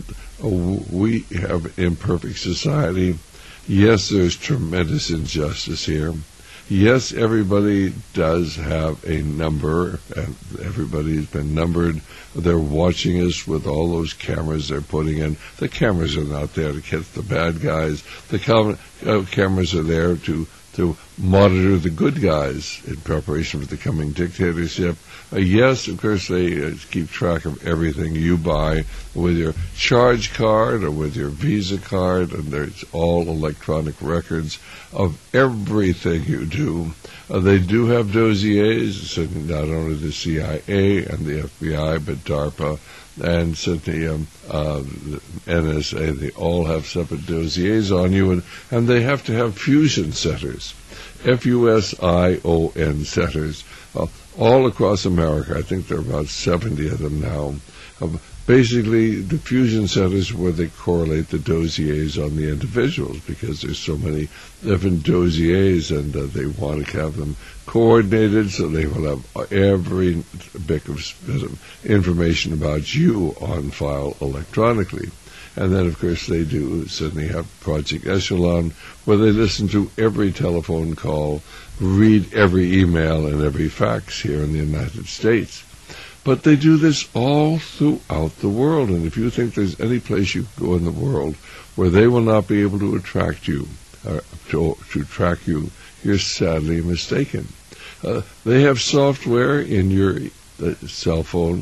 S4: we have imperfect society. Yes, there's tremendous injustice here. Yes, everybody does have a number, and everybody's been numbered. They're watching us with all those cameras they're putting in. The cameras are not there to catch the bad guys. The cam- uh, cameras are there to to monitor the good guys in preparation for the coming dictatorship. Uh, yes, of course, they uh, keep track of everything you buy with your charge card or with your Visa card, and there's all electronic records of everything you do. Uh, they do have dossiers, so not only the C I A and the F B I, but DARPA and certainly um, uh, the N S A. They all have separate dossiers on you, and, and they have to have fusion centers, F U S I O N centers, uh, all across America. I think there are about seventy of them now. Uh, basically, the fusion centers where they correlate the dossiers on the individuals, because there's so many different dossiers, and uh, they want to have them coordinated so they will have every bit of information about you on file electronically. And then, of course, they do certainly have Project Echelon, where they listen to every telephone call, read every email and every fax here in the United States. But they do this all throughout the world, and if you think there's any place you can go in the world where they will not be able to attract you, uh, to, to track you, you're sadly mistaken. Uh, they have software in your uh, cell phone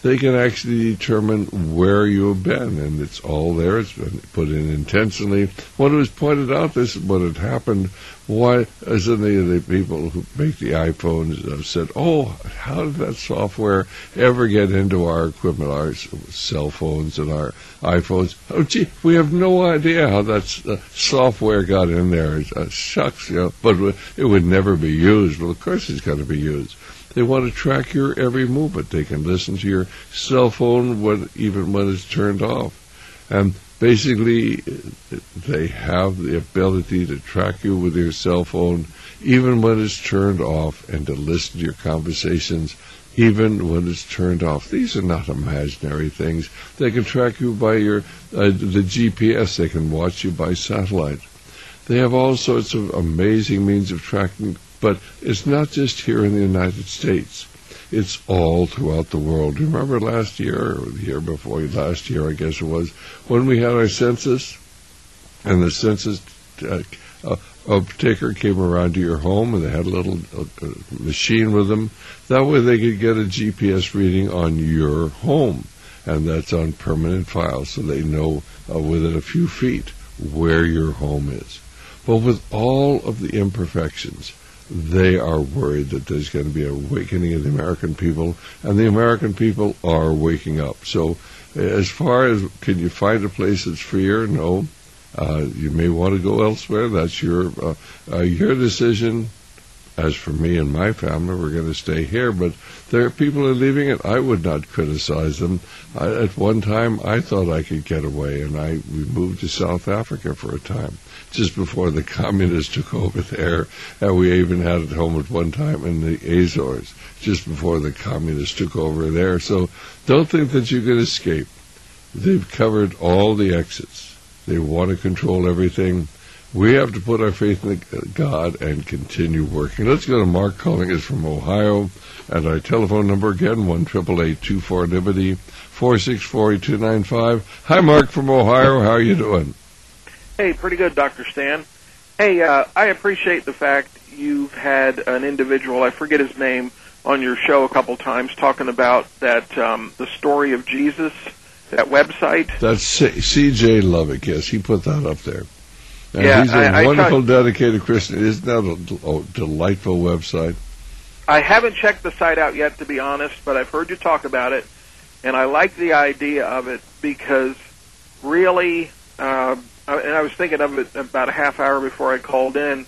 S4: they can actually determine where you have been, and it's all there. It's been put in intentionally. When it was pointed out, this is what had happened. Why, as any of the people who make the iPhones uh, said, oh, how did that software ever get into our equipment, our cell phones and our iPhones? Oh, gee, we have no idea how that uh, software got in there. Uh, shucks, you know, but it would never be used. Well, of course it's got to be used. They want to track your every movement. They can listen to your cell phone when, even when it's turned off. And basically, they have the ability to track you with your cell phone even when it's turned off, and to listen to your conversations even when it's turned off. These are not imaginary things. They can track you by your uh, the G P S. They can watch you by satellite. They have all sorts of amazing means of tracking, but it's not just here in the United States. It's all throughout the world. Remember last year, or the year before last year, I guess it was, when we had our census, and the census uh, uh, a taker came around to your home, and they had a little uh, machine with them. That way they could get a G P S reading on your home, and that's on permanent file, so they know uh, within a few feet where your home is. But with all of the imperfections, they are worried that there's going to be an awakening of the American people, and the American people are waking up. So as far as can you find a place that's freer? No. Uh, you may want to go elsewhere. That's your uh, uh, your decision. As for me and my family, we're going to stay here, but there are people who are leaving it. I would not criticize them. I, at one time, I thought I could get away, and I we moved to South Africa for a time, just before the communists took over there. And we even had it home at one time in the Azores, just before the communists took over there. So don't think that you can escape. They've covered all the exits. They want to control everything. We have to put our faith in God and continue working. Let's go to Mark calling us from Ohio. And our telephone number again, one eight eight eight, two four, Liberty, four six four, two nine five. Hi, Mark from Ohio. How are you doing?
S16: Hey, pretty good, Doctor Stan. Hey, uh, I appreciate the fact you've had an individual, I forget his name, on your show a couple times talking about that um, the story of Jesus, that website.
S4: That's C J Lovick, yes. He put that up there. And
S16: yeah,
S4: he's a
S16: I,
S4: wonderful,
S16: I
S4: dedicated Christian. Isn't that a, a delightful website?
S16: I haven't checked the site out yet, to be honest, but I've heard you talk about it, and I like the idea of it because really, uh, and I was thinking of it about a half hour before I called in,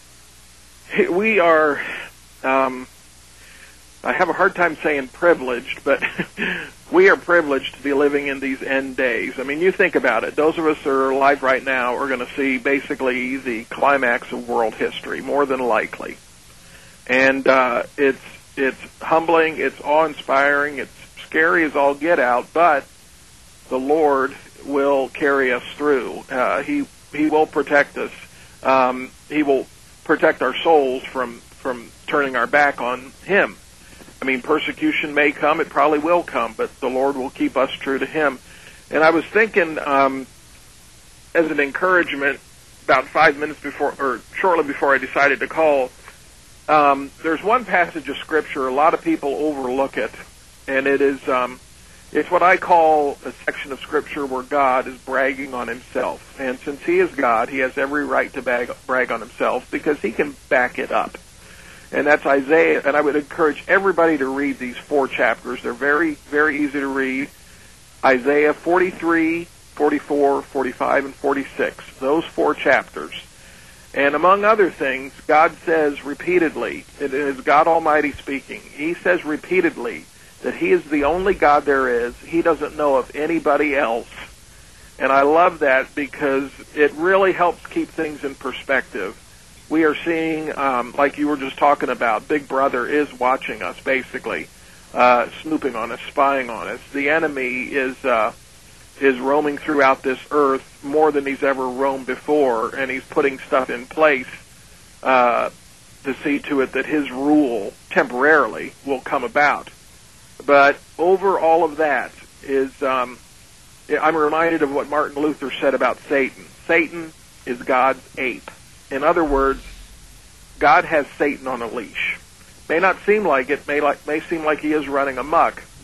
S16: we are, um, I have a hard time saying privileged, but we are privileged to be living in these end days. I mean, you think about it. Those of us that are alive right now are going to see basically the climax of world history, more than likely. And uh, it's it's humbling, it's awe-inspiring, it's scary as all get out, but the Lord will carry us through. Uh, he He will protect us. Um, he will protect our souls from, from turning our back on Him. I mean, persecution may come, it probably will come, but the Lord will keep us true to Him. And I was thinking, um, as an encouragement, about five minutes before, or shortly before I decided to call, um, there's one passage of Scripture a lot of people overlook it, and it is, um, it's what I call a section of Scripture where God is bragging on Himself. And since He is God, He has every right to brag, brag on Himself because He can back it up. And that's Isaiah, and I would encourage everybody to read these four chapters. They're very, very easy to read. Isaiah forty-three, forty-four, forty-five, and forty-six. Those four chapters. And among other things, God says repeatedly, it is God Almighty speaking, He says repeatedly that He is the only God there is. He doesn't know of anybody else. And I love that because it really helps keep things in perspective. We are seeing, um, like you were just talking about, Big Brother is watching us, basically, uh, snooping on us, spying on us. The enemy is uh, is roaming throughout this earth more than he's ever roamed before, and he's putting stuff in place uh, to see to it that his rule, temporarily, will come about. But over all of that is, um, I'm reminded of what Martin Luther said about Satan. Satan is God's ape. In other words, God has Satan on a leash. May not seem like it, may like may seem like he is running amok,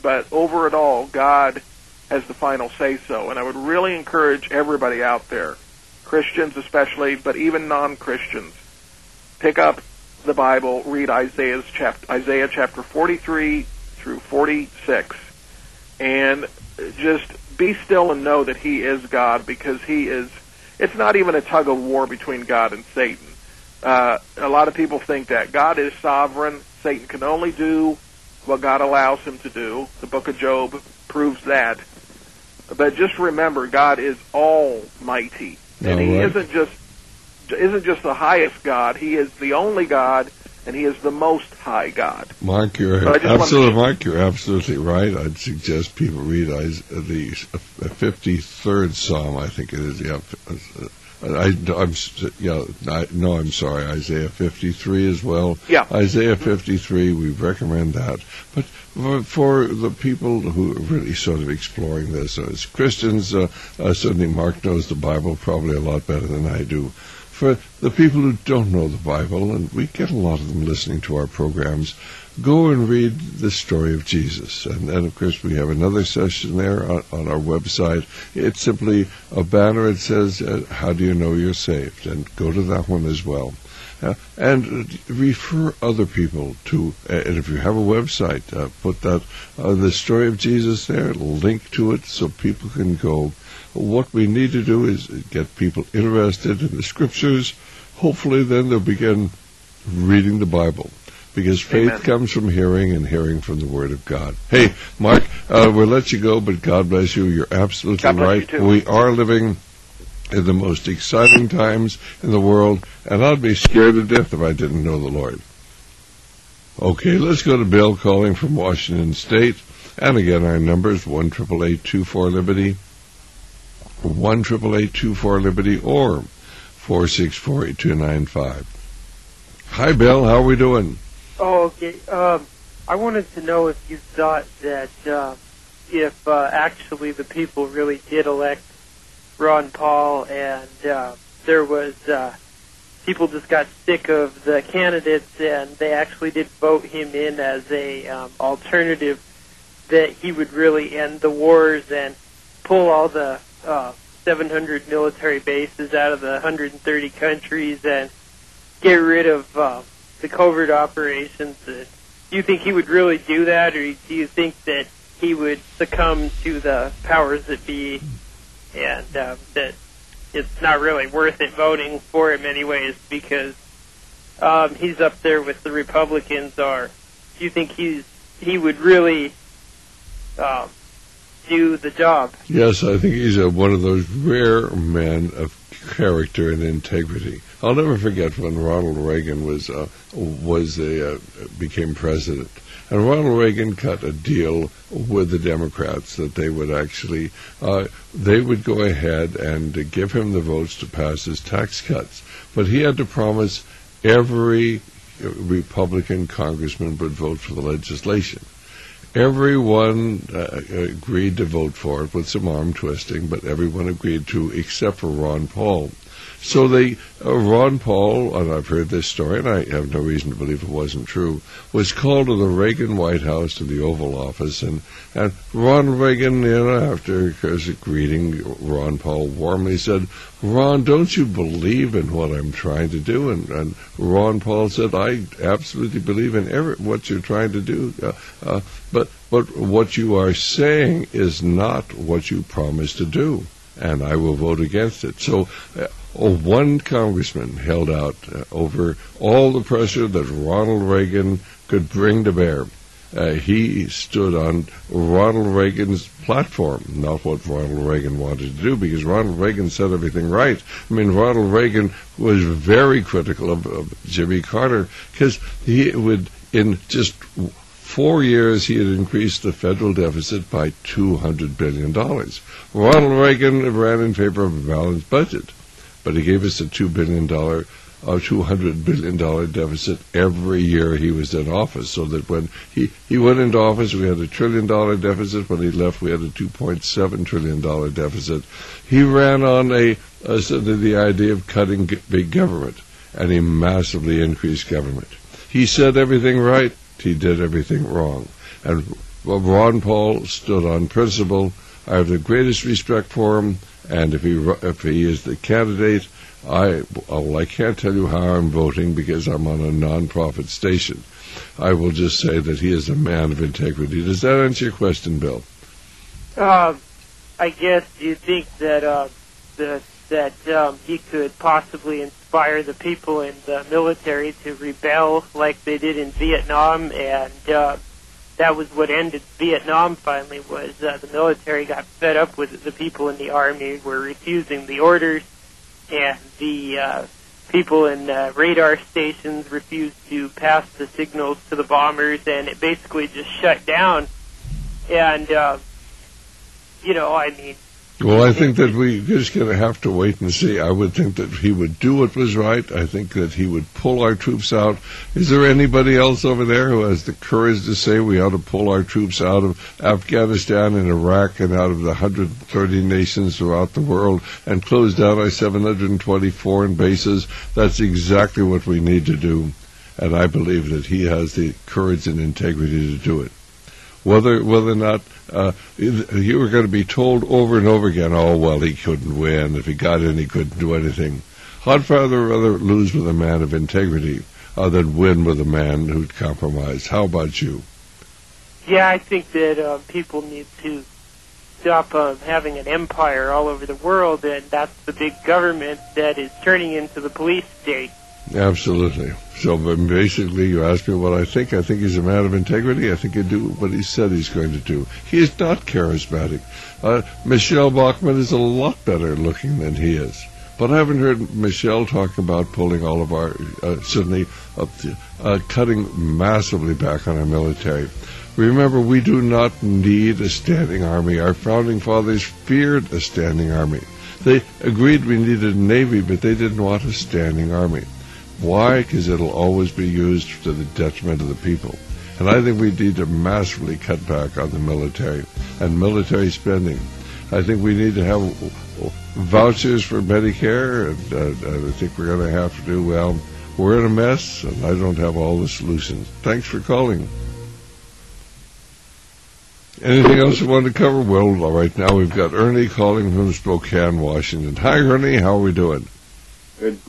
S16: but over it all, God has the final say-so. And I would really encourage everybody out there, Christians especially, but even non-Christians, pick up the Bible, read Isaiah's chapter, Isaiah chapter forty-three through forty-six, and just be still and know that He is God, because He is, it's not even a tug of war between God and Satan. Uh, a lot of people think that God is sovereign. Satan can only do what God allows him to do. The book of Job proves that. But just remember, God is almighty. And
S4: All
S16: He
S4: right.
S16: isn't just isn't just the highest God. He is the only God, and He is the most high God.
S4: Mark, you're
S16: So I just
S4: absolutely,
S16: wanted
S4: Mark, you're absolutely right. I'd suggest people read Is- the fifty-third Psalm. I think it is. Yeah, I, I'm, yeah, I, no, I'm sorry. Isaiah fifty-three as well.
S16: Yeah.
S4: Isaiah fifty-three. We recommend that. But for, for the people who are really sort of exploring this, as Christians, uh, uh, certainly Mark knows the Bible probably a lot better than I do. For the people who don't know the Bible, and we get a lot of them listening to our programs, go and read the story of Jesus. And then, of course, we have another session there on, on our website. It's simply a banner. It says, uh, how do you know you're saved? And go to that one as well. Uh, and uh, refer other people to, uh, and if you have a website, uh, put that, uh, the story of Jesus there, link to it so people can go. What we need to do is get people interested in the Scriptures. Hopefully then they'll begin reading the Bible, because faith
S16: Amen.
S4: comes from hearing, and hearing from the Word of God. Hey, Mark, uh, we'll let you go, but God bless you. You're absolutely
S16: God bless
S4: right.
S16: you too.
S4: We are living in the most exciting times in the world, and I'd be scared to death if I didn't know the Lord. Okay, let's go to Bill calling from Washington State. And again, our number is one eight eight eight, two four, Liberty, one eight eight eight, two four, Liberty, or four six four, eight two nine five. Hi, Bill. How are we doing?
S17: Oh, okay. Um, I wanted to know if you thought that uh, if uh, actually the people really did elect Ron Paul, and uh, there was uh, people just got sick of the candidates, and they actually did vote him in as a um, alternative, that he would really end the wars and pull all the uh, seven hundred military bases out of the one hundred thirty countries and get rid of uh, the covert operations. Uh, do you think he would really do that, or do you think that he would succumb to the powers that be, and uh, that it's not really worth it voting for him anyways because um, he's up there with the Republicans? Or do you think he's he would really um, do the job?
S4: Yes, I think he's a, one of those rare men of character and integrity. I'll never forget when Ronald Reagan was uh, was a uh, became president, and Ronald Reagan cut a deal with the Democrats that they would actually uh, they would go ahead and uh, give him the votes to pass his tax cuts, but he had to promise every Republican congressman would vote for the legislation. Everyone uh, agreed to vote for it with some arm twisting, but everyone agreed to, except for Ron Paul. So they, uh, Ron Paul, and I've heard this story, and I have no reason to believe it wasn't true, was called to the Reagan White House, to the Oval Office, and, and Ronald Reagan, you know, after greeting Ron Paul warmly, said, "Ron, don't you believe in what I'm trying to do?" And, and Ron Paul said, "I absolutely believe in every, what you're trying to do, uh, uh, but but what you are saying is not what you promised to do, and I will vote against it." So uh, oh, one congressman held out uh, over all the pressure that Ronald Reagan could bring to bear. Uh, he stood on Ronald Reagan's platform, not what Ronald Reagan wanted to do, because Ronald Reagan said everything right. I mean, Ronald Reagan was very critical of, of Jimmy Carter, because he would, in just four years, he had increased the federal deficit by two hundred billion dollars. Ronald Reagan ran in favor of a balanced budget, but he gave us a two billion dollars a two hundred billion dollars deficit every year he was in office, so that when he, he went into office, we had a trillion dollar deficit. When he left, we had a two point seven trillion dollars deficit. He ran on a, a sort of the idea of cutting g- big government, and he massively increased government. He said everything right, he did everything wrong. And well, Ron Paul stood on principle. I have the greatest respect for him, and if he if he is the candidate, I well, I can't tell you how I'm voting because I'm on a non-profit station. I will just say that he is a man of integrity. Does that answer your question, Bill?
S17: Uh, I guess you think that uh, the, that um, he could possibly inspire the people in the military to rebel like they did in Vietnam, and uh, that was what ended Vietnam finally, was uh, the military got fed up with it. The people in the army were refusing the orders, and the uh, people in uh, radar stations refused to pass the signals to the bombers, and it basically just shut down. And, uh, you know, I mean...
S4: Well, I think that we're just going to have to wait and see. I would think that he would do what was right. I think that he would pull our troops out. Is there anybody else over there who has the courage to say we ought to pull our troops out of Afghanistan and Iraq and out of the one hundred thirty nations throughout the world and close down our seven hundred twenty foreign bases? That's exactly what we need to do. And I believe that he has the courage and integrity to do it. Whether whether or not uh, you were going to be told over and over again, oh, well, he couldn't win. If he got in, he couldn't do anything. I'd rather, rather lose with a man of integrity uh, than win with a man who'd compromise. How about you?
S17: Yeah, I think that uh, people need to stop uh, having an empire all over the world, and that's the big government that is turning into the police state.
S4: Absolutely. So basically, you ask me what I think. I think he's a man of integrity. I think he'll do what he said he's going to do. He is not charismatic. Uh, Michelle Bachmann is a lot better looking than he is. But I haven't heard Michelle talk about pulling all of our, uh, suddenly up the, uh, cutting massively back on our military. Remember, we do not need a standing army. Our founding fathers feared a standing army. They agreed we needed a navy, but they didn't want a standing army. Why? Because it'll always be used to the detriment of the people. And I think we need to massively cut back on the military and military spending. I think we need to have vouchers for Medicare, and uh, I think we're going to have to do, well, we're in a mess, and I don't have all the solutions. Thanks for calling. Anything else you want to cover? Well, all right, now we've got Ernie calling from Spokane, Washington. Hi, Ernie. How are we doing?
S7: Good.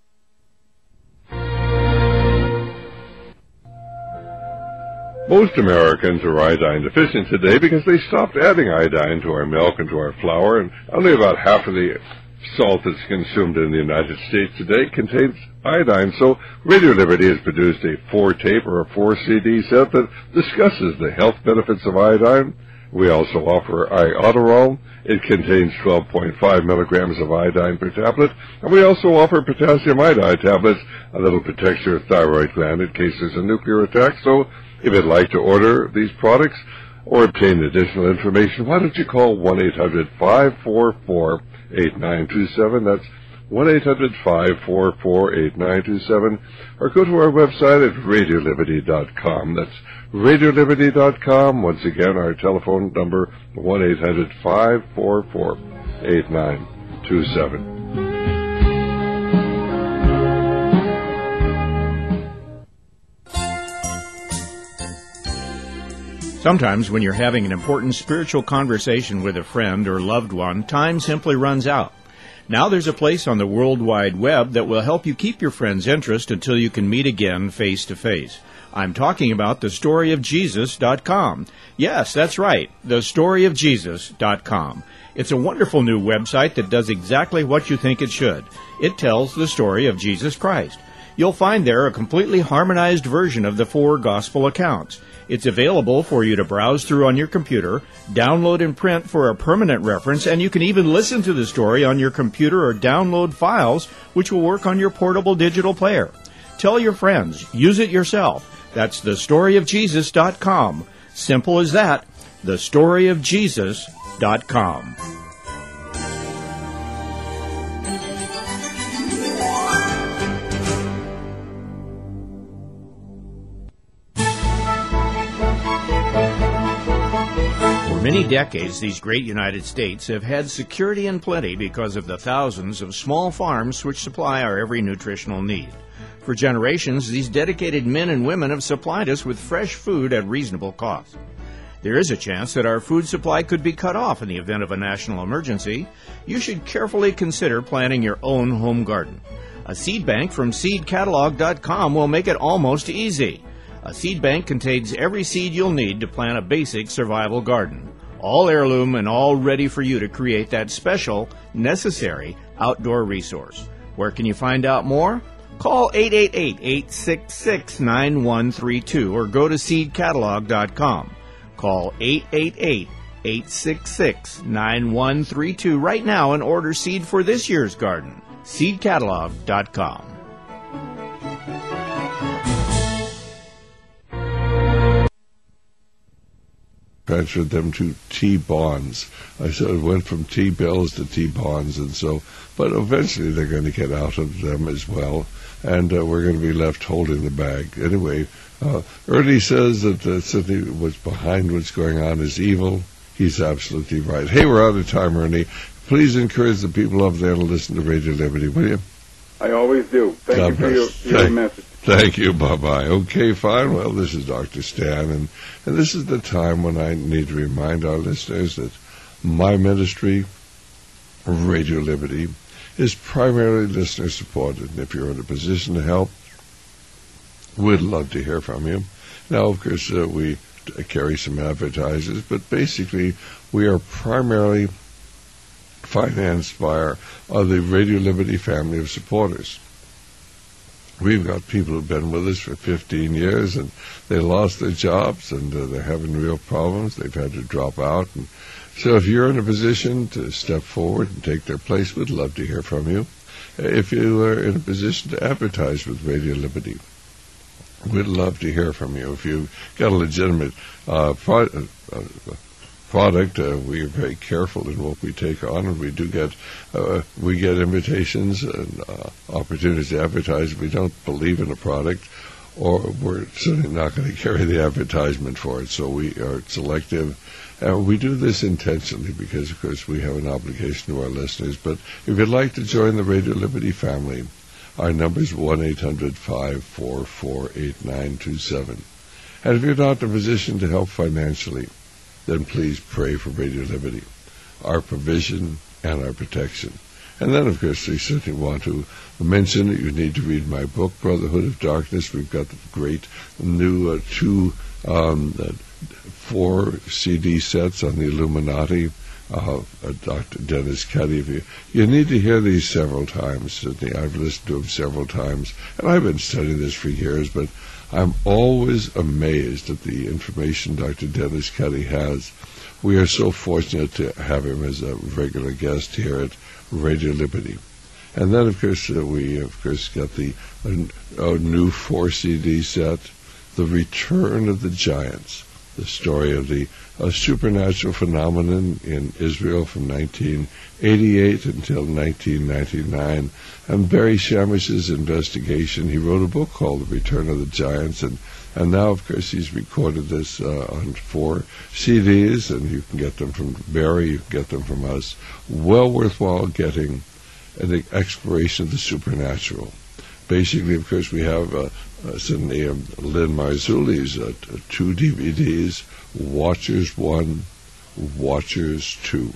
S4: Most Americans are iodine deficient today because they stopped adding iodine to our milk and to our flour, and only about half of the salt that's consumed in the United States today contains iodine. So Radio Liberty has produced a four-tape or a four-C D set that discusses the health benefits of iodine. We also offer Iodoral. It contains twelve point five milligrams of iodine per tablet. And we also offer potassium iodide tablets that'll protect your thyroid gland in case there's a nuclear attack. So if you'd like to order these products or obtain additional information, why don't you call one eight hundred five four four eight nine two seven. That's one eight hundred five four four eight nine two seven. Or go to our website at radio liberty dot com. That's radio liberty dot com. Once again, our telephone number, one eight hundred five four four eight nine two seven.
S6: Sometimes when you're having an important spiritual conversation with a friend or loved one, time simply runs out. Now there's a place on the World Wide Web that will help you keep your friend's interest until you can meet again face to face. I'm talking about the story of Jesus dot com. Yes, that's right, the story of Jesus dot com. It's a wonderful new website that does exactly what you think it should. It tells the story of Jesus Christ. You'll find there a completely harmonized version of the four gospel accounts. It's available for you to browse through on your computer, download and print for a permanent reference, and you can even listen to the story on your computer or download files, which will work on your portable digital player. Tell your friends. Use it yourself. That's the story of Jesus dot com. Simple as that. the story of Jesus dot com. For many decades, these great United States have had security and plenty because of the thousands of small farms which supply our every nutritional need. For generations, these dedicated men and women have supplied us with fresh food at reasonable cost. There is a chance that our food supply could be cut off in the event of a national emergency. You should carefully consider planting your own home garden. A seed bank from seed catalog dot com will make it almost easy. A seed bank contains every seed you'll need to plant a basic survival garden. All heirloom and all ready for you to create that special, necessary outdoor resource. Where can you find out more? Call eight eight eight, eight six six, nine one three two or go to seed catalog dot com. Call eight eight eight, eight six six, nine one three two right now and order seed for this year's garden. seed catalog dot com.
S4: Transferred them to T-bonds. I sort of went from T-bills to T-bonds, and so, but eventually they're going to get out of them as well, and uh, we're going to be left holding the bag. Anyway, uh, Ernie says that uh, Sydney, what's behind what's going on is evil. He's absolutely right. Hey, we're out of time, Ernie. Please encourage the people up there to listen to Radio Liberty, will you?
S18: I always do. Thank
S4: God
S18: you for
S4: bless.
S18: your, your
S4: Thank,
S18: message.
S4: Thank you. Bye-bye. Okay, fine. Well, this is Doctor Stan, and, and this is the time when I need to remind our listeners that my ministry, Radio Liberty, is primarily listener-supported. And if you're in a position to help, we'd love to hear from you. Now, of course, uh, we carry some advertisers, but basically we are primarily financed by our, uh, the Radio Liberty family of supporters. We've got people who've been with us for fifteen years, and they lost their jobs, and uh, they're having real problems. They've had to drop out. And so if you're in a position to step forward and take their place, we'd love to hear from you. If you are in a position to advertise with Radio Liberty, we'd love to hear from you. If you've got a legitimate uh, pro- uh, product, uh, we are very careful in what we take on, and we do get uh, we get invitations and uh, opportunities to advertise. If we don't believe in a product, or we're certainly not going to carry the advertisement for it. So we are selective. And we do this intentionally because, of course, we have an obligation to our listeners. But if you'd like to join the Radio Liberty family, our number is one eight hundred, five four four, eight nine two seven. And if you're not in a position to help financially, then please pray for Radio Liberty, our provision and our protection. And then, of course, we certainly want to mention that you need to read my book, Brotherhood of Darkness. We've got the great new uh, two, um, uh, four C D sets on the Illuminati, uh, uh, Doctor Dennis Cuddy. You, you need to hear these several times. Certainly, I've listened to them several times, and I've been studying this for years, but I'm always amazed at the information Doctor Dennis Cuddy has. We are so fortunate to have him as a regular guest here at Radio Liberty. And then, of course, uh, we, of course, got the uh, uh, new four C D set, The Return of the Giants, the story of the uh, supernatural phenomenon in Israel from nineteen eighty-eight until nineteen ninety-nine. And Barry Shamish's investigation, he wrote a book called The Return of the Giants, and, and now, of course, he's recorded this uh, on four C Ds, and you can get them from Barry, you can get them from us. Well worthwhile getting an exploration of the supernatural. Basically, of course, we have uh, uh, certainly um, Lynn Marzulli's uh, t- two D V Ds, Watchers one, Watchers two.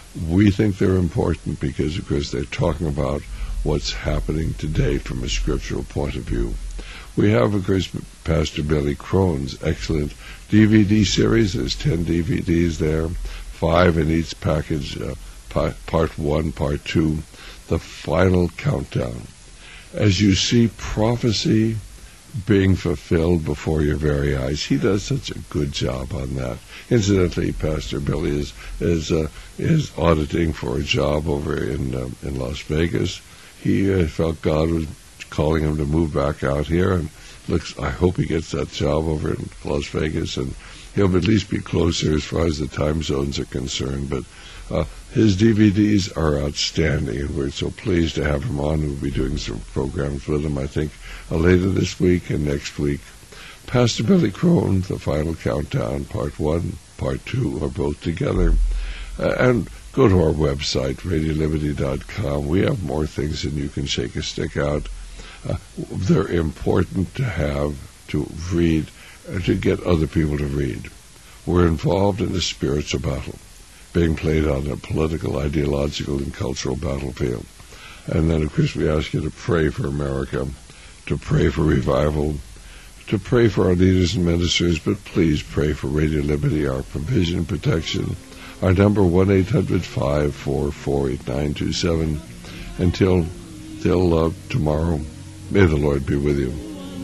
S4: We think they're important because, of course, they're talking about what's happening today from a scriptural point of view. We have, of course, Pastor Billy Crone's excellent D V D series. There's ten D V Ds there, five in each package, uh, pa- part one, part two, the final countdown. As you see prophecy being fulfilled before your very eyes, he does such a good job on that. Incidentally, Pastor Billy is is uh, is auditing for a job over in uh, in Las Vegas. He uh, felt God was calling him to move back out here, and looks. I hope he gets that job over in Las Vegas, and he'll at least be closer as far as the time zones are concerned. But uh, his D V Ds are outstanding, and we're so pleased to have him on. We'll be doing some programs with him, I think, uh, later this week and next week. Pastor Billy Crone, The Final Countdown, Part one, Part two are both together. Uh, and go to our website, radio liberty dot com. We have more things than you can shake a stick out. Uh, they're important to have, to read, and to get other people to read. We're involved in a spiritual battle being played on a political, ideological, and cultural battlefield. And then, of course, we ask you to pray for America, to pray for revival, to pray for our leaders and ministers, but please pray for Radio Liberty, our provision and protection. Our number, one eight hundred five four four eight nine two seven. Until till, uh, tomorrow, may the Lord be with you.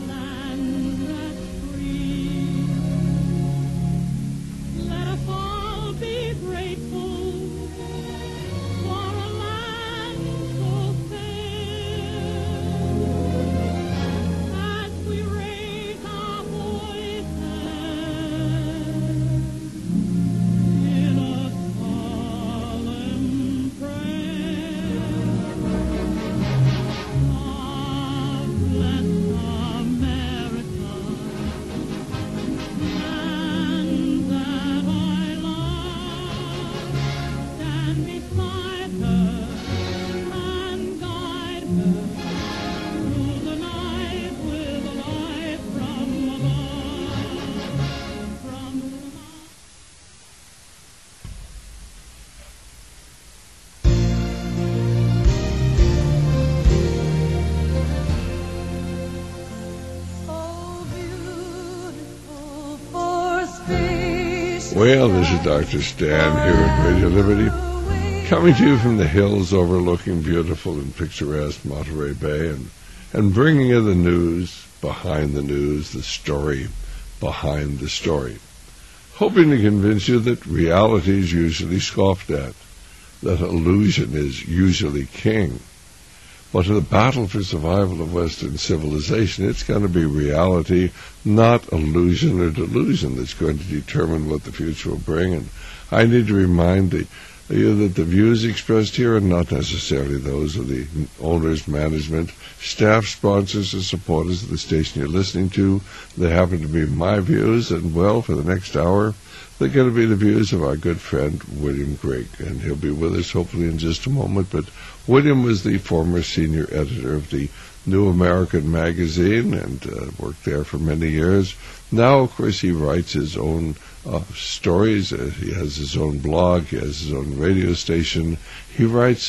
S4: Well, this is Doctor Stan here at Radio Liberty, coming to you from the hills overlooking beautiful and picturesque Monterey Bay, and, and bringing you the news behind the news, the story behind the story, hoping to convince you that reality is usually scoffed at, that illusion is usually king. But in the battle for survival of Western civilization, it's going to be reality, not illusion or delusion, that's going to determine what the future will bring. And I need to remind the, you that the views expressed here are not necessarily those of the owners, management, staff, sponsors, or supporters of the station you're listening to. They happen to be my views, and, well, for the next hour, they're going to be the views of our good friend William Grigg, and he'll be with us hopefully in just a moment. But William was the former senior editor of the New American magazine and uh, worked there for many years. Now, of course, he writes his own uh, stories. Uh, he has his own blog. He has his own radio station. He writes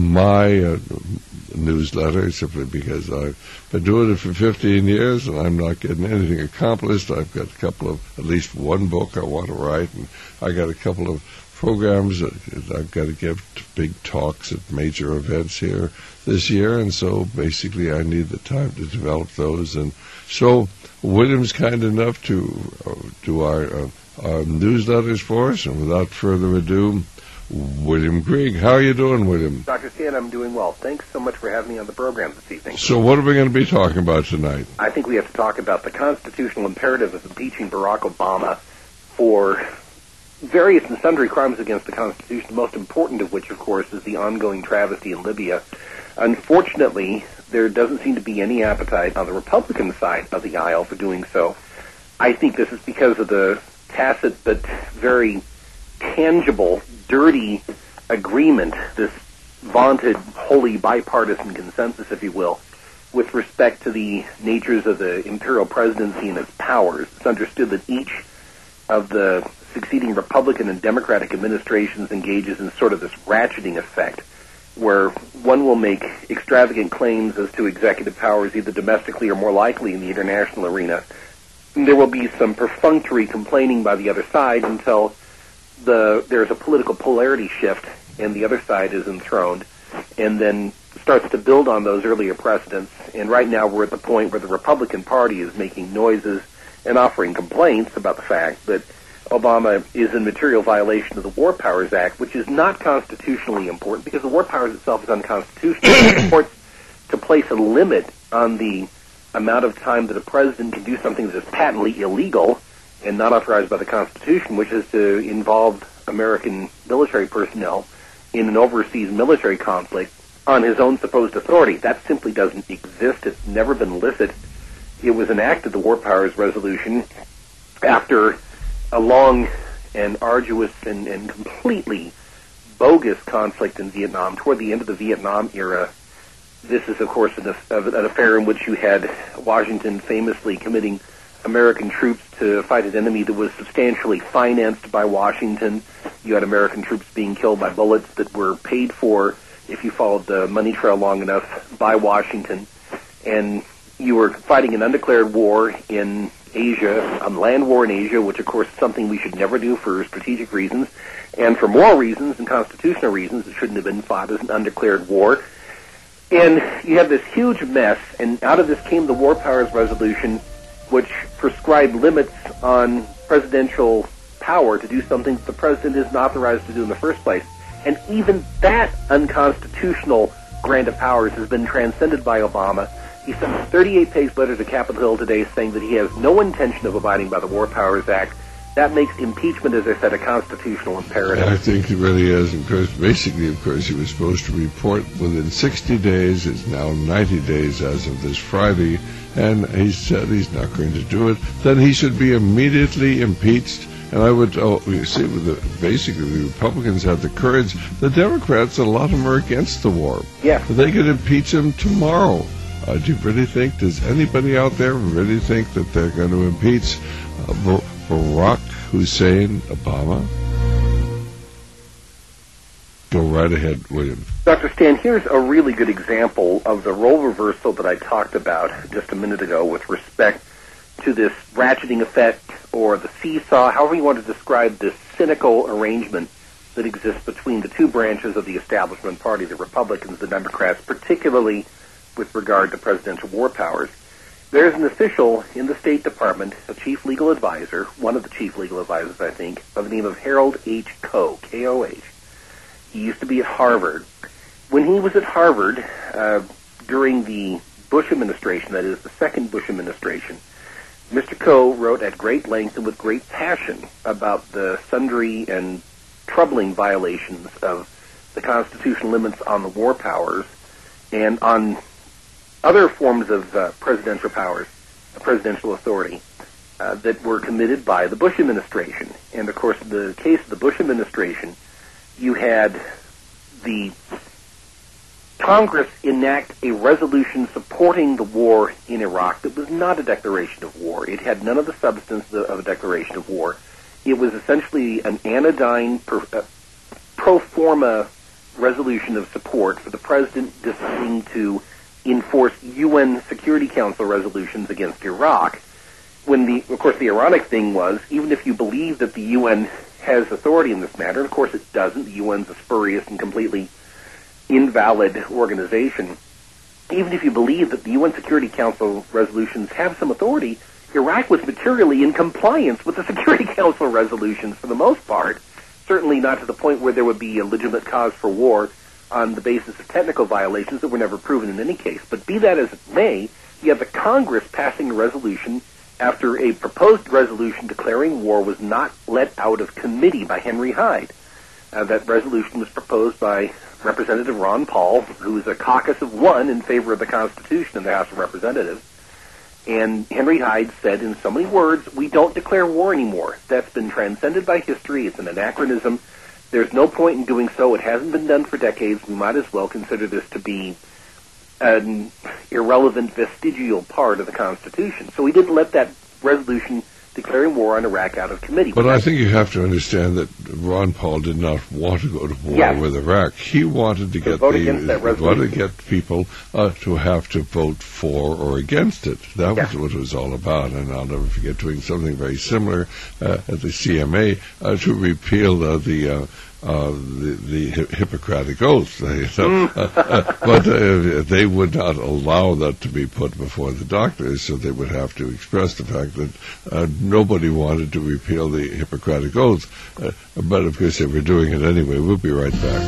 S4: my uh, newsletter simply because I've been doing it for fifteen years and I'm not getting anything accomplished. I've got a couple of, at least one book I want to write, and I got a couple of programs that I've got to give big talks at major events here this year, and so basically I need the time to develop those. And so William's kind enough to uh, do our, uh, our newsletters for us, and without further ado, William Grigg. How are you doing, William?
S19: Doctor Stan, I'm doing well. Thanks so much for having me on the program this evening.
S4: So what are we going to be talking about tonight?
S19: I think we have to talk about the constitutional imperative of impeaching Barack Obama for various and sundry crimes against the Constitution, the most important of which, of course, is the ongoing travesty in Libya. Unfortunately, there doesn't seem to be any appetite on the Republican side of the aisle for doing so. I think this is because of the tacit but very tangible, dirty agreement, this vaunted, wholly bipartisan consensus, if you will, with respect to the natures of the imperial presidency and its powers. It's understood that each of the succeeding Republican and Democratic administrations engages in sort of this ratcheting effect, where one will make extravagant claims as to executive powers either domestically or more likely in the international arena. And there will be some perfunctory complaining by the other side until the there's a political polarity shift and the other side is enthroned, and then starts to build on those earlier precedents. And right now we're at the point where the Republican Party is making noises and offering complaints about the fact that Obama is in material violation of the War Powers Act, which is not constitutionally important because the War Powers itself is unconstitutional. It purports to place a limit on the amount of time that a president can do something that is patently illegal and not authorized by the Constitution, which is to involve American military personnel in an overseas military conflict on his own supposed authority. That simply doesn't exist. It's never been licit. It was enacted, the War Powers Resolution, after a long and arduous and, and completely bogus conflict in Vietnam. Toward the end of the Vietnam era, this is, of course, an, an affair in which you had Washington famously committing American troops to fight an enemy that was substantially financed by Washington. You had American troops being killed by bullets that were paid for, if you followed the money trail long enough, by Washington. And you were fighting an undeclared war in Asia, a land war in Asia, which of course is something we should never do for strategic reasons. And for moral reasons and constitutional reasons, it shouldn't have been fought as an undeclared war. And you have this huge mess, and out of this came the War Powers Resolution, which prescribed limits on presidential power to do something that the president isn't authorized to do in the first place. And even that unconstitutional grant of powers has been transcended by Obama. He sent a thirty-eight page letter to Capitol Hill today saying that he has no intention of abiding by the War Powers Act. That makes impeachment, as I said, a constitutional imperative.
S4: I think it really is. Of course, basically, of course, he was supposed to report within sixty days. It's now ninety days as of this Friday, and he said he's not going to do it. Then he should be immediately impeached. And I would, oh, you see, with the, basically, the Republicans have the courage. The Democrats, a lot of them are against the war.
S19: Yeah.
S4: They could impeach him tomorrow. Uh, do you really think, does anybody out there really think that they're going to impeach uh, Barack Hussein Obama? Go right ahead, William.
S19: Doctor Stan, here's a really good example of the role reversal that I talked about just a minute ago with respect to this ratcheting effect or the seesaw, however you want to describe this cynical arrangement that exists between the two branches of the establishment party, the Republicans, the Democrats, particularly with regard to presidential war powers. There's an official in the State Department, a chief legal advisor, one of the chief legal advisors, I think, by the name of Harold H. Koh, K O H. He used to be at Harvard. When he was at Harvard, uh, during the Bush administration, that is, the second Bush administration, Mister Koh wrote at great length and with great passion about the sundry and troubling violations of the constitutional limits on the war powers and on other forms of uh, presidential powers, uh, presidential authority, uh, that were committed by the Bush administration. And, of course, in the case of the Bush administration, you had the Congress enact a resolution supporting the war in Iraq that was not a declaration of war. It had none of the substance of a declaration of war. It was essentially an anodyne per, uh, pro forma resolution of support for the president deciding to enforce U N Security Council resolutions against Iraq. When the, of course, the ironic thing was, even if you believe that the U N has authority in this matter, and of course it doesn't, the U N's a spurious and completely invalid organization, even if you believe that the U N Security Council resolutions have some authority, Iraq was materially in compliance with the Security Council resolutions for the most part, certainly not to the point where there would be a legitimate cause for war on the basis of technical violations that were never proven in any case. But be that as it may, you have the Congress passing a resolution after a proposed resolution declaring war was not let out of committee by Henry Hyde. Uh, that resolution was proposed by Representative Ron Paul, who is a caucus of one in favor of the Constitution in the House of Representatives. And Henry Hyde said in so many words, we don't declare war anymore. That's been transcended by history. It's an anachronism. There's no point in doing so. It hasn't been done for decades. We might as well consider this to be an irrelevant vestigial part of the Constitution. So he didn't let that resolution declaring war on Iraq out of committee.
S4: But I think you have to understand that Ron Paul did not want to go to war
S19: yes.
S4: with Iraq. He wanted to get
S19: vote
S4: the
S19: against that resolution.
S4: wanted to get people uh, to have to vote for or against it. That
S19: yes.
S4: was what it was all about. And I'll never forget doing something very similar uh, at the C M A uh, to repeal uh, the. Uh, Uh, the, the Hippocratic Oath, you know? uh, uh, but uh, they would not allow that to be put before the doctors, so they would have to express the fact that uh, nobody wanted to repeal the Hippocratic Oath. Uh, but of course, they were doing it anyway. We'll be right back.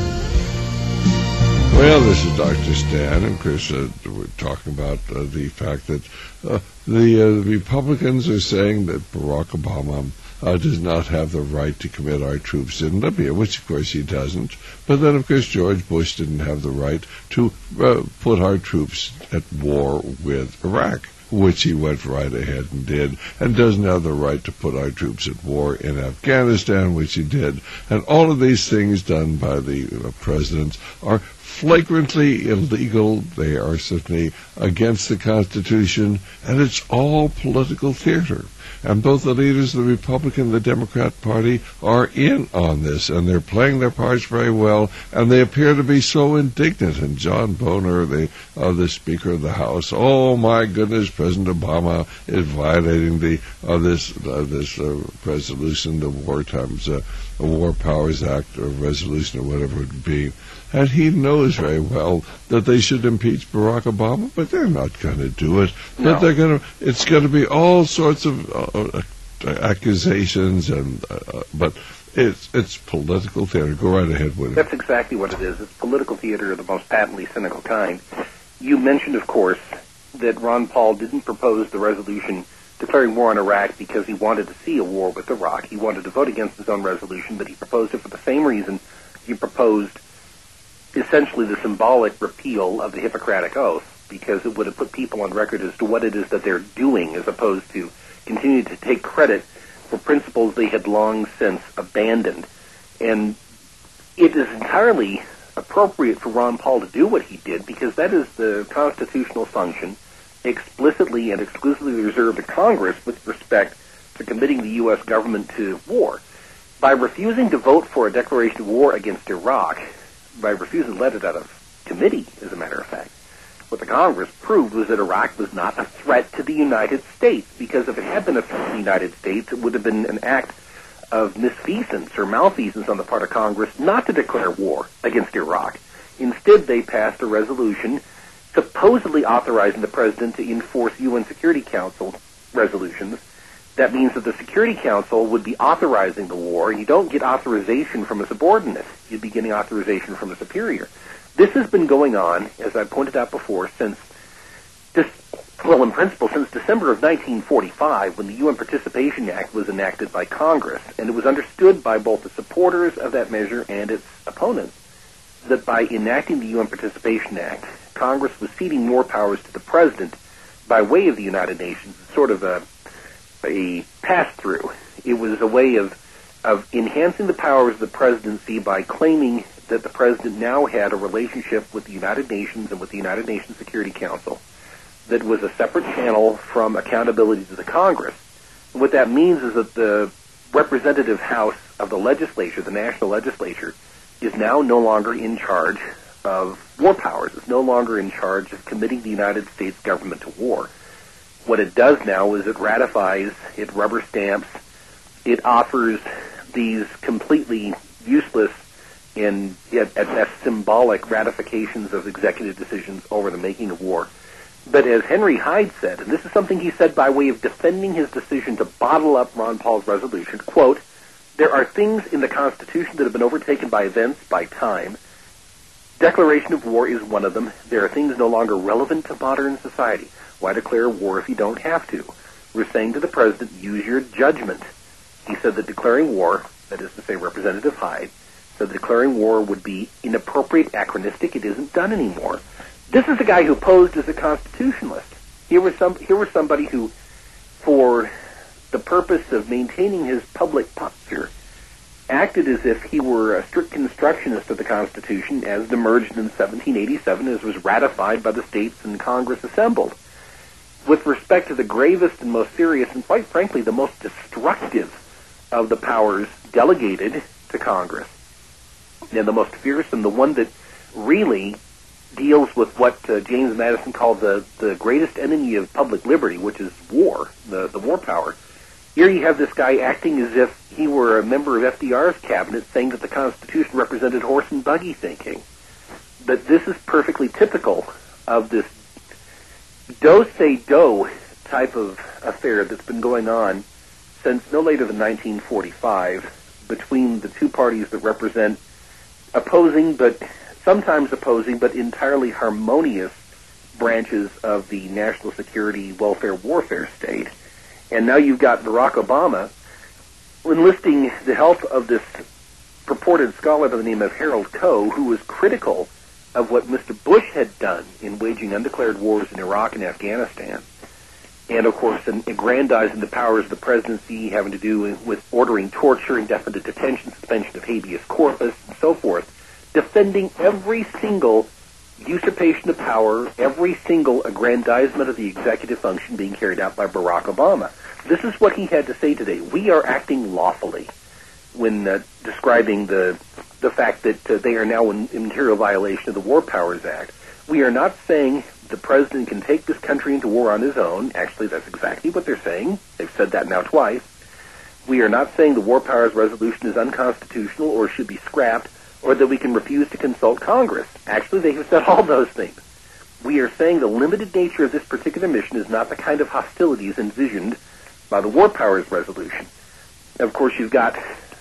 S4: Well, this is Doctor Stan, and of course, uh, we're talking about uh, the fact that uh, the uh, Republicans are saying that Barack Obama Uh, does not have the right to commit our troops in Libya, which of course he doesn't. But then of course George Bush didn't have the right to uh, put our troops at war with Iraq. which he went right ahead and did, and doesn't have the right to put our troops at war in Afghanistan, which he did. And all of these things done by the uh, presidents are flagrantly illegal. They are certainly against the Constitution, and it's all political theater. And both the leaders of the Republican and the Democrat Party are in on this, and they're playing their parts very well, and they appear to be so indignant. And John Boehner, the, uh, the Speaker of the House, oh my goodness, President Obama is violating the uh, this uh, this uh, resolution, the Wartime uh, War Powers Act, or resolution, or whatever it would be. And he knows very well that they should impeach Barack Obama, but they're not going to do it.
S19: No.
S4: But they're going to. It's going to be all sorts of uh, uh, accusations, and uh, but it's it's political theater. Go right ahead with it.
S19: That's exactly what it is. It's political theater of the most patently cynical kind. You mentioned, of course, that Ron Paul didn't propose the resolution declaring war on Iraq because he wanted to see a war with Iraq. He wanted to vote against his own resolution, but he proposed it for the same reason he proposed essentially the symbolic repeal of the Hippocratic Oath, because it would have put people on record as to what it is that they're doing, as opposed to continuing to take credit for principles they had long since abandoned. And it is entirely appropriate for Ron Paul to do what he did, because that is the constitutional function explicitly and exclusively reserved to Congress with respect to committing the U S government to war. By refusing to vote for a declaration of war against Iraq, by refusing to let it out of committee, as a matter of fact, what the Congress proved was that Iraq was not a threat to the United States, because if it had been a threat to the United States, it would have been an act of misfeasance or malfeasance on the part of Congress not to declare war against Iraq. Instead, they passed a resolution supposedly authorizing the president to enforce U N Security Council resolutions. That means that the Security Council would be authorizing the war, and you don't get authorization from a subordinate. You'd be getting authorization from a superior. This has been going on, as I pointed out before, since this, well, in principle, since December of nineteen forty-five, when the U N Participation Act was enacted by Congress, and it was understood by both the supporters of that measure and its opponents that by enacting the U N Participation Act, Congress was ceding more powers to the president by way of the United Nations, sort of a a pass-through. It was a way of of enhancing the powers of the presidency by claiming that the president now had a relationship with the United Nations and with the United Nations Security Council that was a separate channel from accountability to the Congress. And what that means is that the representative house of the legislature, the national legislature, is now no longer in charge of war powers. It's no longer in charge of committing the United States government to war. What it does now is it ratifies, it rubber stamps, it offers these completely useless and at, at best symbolic ratifications of executive decisions over the making of war. But as Henry Hyde said, and this is something he said by way of defending his decision to bottle up Ron Paul's resolution, quote, "There are things in the Constitution that have been overtaken by events, by time. Declaration of war is one of them. There are things no longer relevant to modern society. Why declare war if you don't have to? We're saying to the president, use your judgment." He said that declaring war, that is to say Representative Hyde, said that declaring war would be inappropriate, anachronistic. It isn't done anymore. This is a guy who posed as a constitutionalist. Here was some. Here was somebody who, for the purpose of maintaining his public posture, acted as if he were a strict constructionist of the Constitution as it emerged in seventeen eighty-seven, as was ratified by the states and Congress assembled. With respect to the gravest and most serious and, quite frankly, the most destructive of the powers delegated to Congress, and the most fearsome, the one that really deals with what uh, James Madison called the, the greatest enemy of public liberty, which is war, the, the war power. Here you have this guy acting as if he were a member of F D R's cabinet, saying that the Constitution represented horse and buggy thinking. But this is perfectly typical of this do-say-do type of affair that's been going on since no later than nineteen forty-five between the two parties that represent opposing, but sometimes opposing, but entirely harmonious branches of the national security, welfare, warfare state. And now you've got Barack Obama enlisting the help of this purported scholar by the name of Harold Koh, who was critical of what Mister Bush had done in waging undeclared wars in Iraq and Afghanistan. and, of course, in aggrandizing the powers of the presidency, having to do with ordering torture, indefinite detention, suspension of habeas corpus, and so forth, defending every single usurpation of power, every single aggrandizement of the executive function being carried out by Barack Obama. This is what he had to say today. We are acting lawfully when uh, describing the the fact that uh, they are now in, in material violation of the War Powers Act. We are not saying the president can take this country into war on his own. Actually, that's exactly what they're saying. They've said that now twice. We are not saying the War Powers Resolution is unconstitutional or should be scrapped, or that we can refuse to consult Congress. Actually, they have said all those things. We are saying the limited nature of this particular mission is not the kind of hostilities envisioned by the War Powers Resolution. Of course, you've got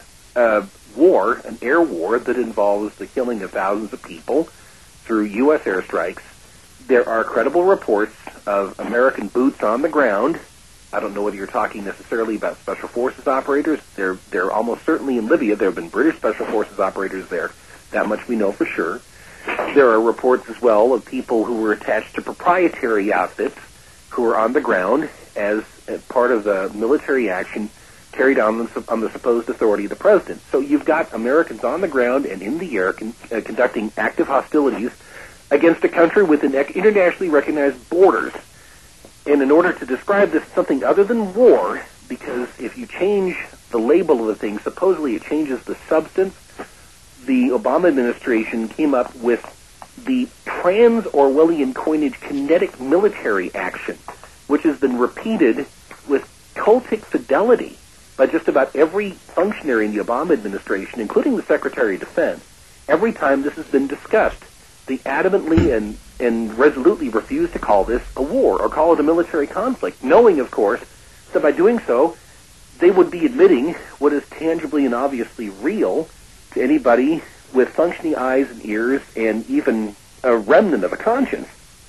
S19: a war, an air war, that involves the killing of thousands of people through U S airstrikes. There are credible reports of American boots on the ground. I don't know whether you're talking necessarily about Special Forces operators. They're, they're almost certainly in Libya. There have been British Special Forces operators there. That much we know for sure. There are reports as well of people who were attached to proprietary outfits who are on the ground as, as part of the military action carried on the, on the supposed authority of the president. So you've got Americans on the ground and in the air con, uh, conducting active hostilities against a country with an internationally recognized borders. And in order to describe this as something other than war, because if you change the label of the thing, supposedly it changes the substance, the Obama administration came up with the trans-Orwellian coinage kinetic military action, which has been repeated with cultic fidelity by just about every functionary in the Obama administration, including the Secretary of Defense. Every time this has been discussed, they adamantly and, and resolutely refuse to call this a war or call it a military conflict, knowing, of course, that by doing so, they would be admitting what is tangibly and obviously real to anybody with functioning eyes and ears and even a remnant of a conscience.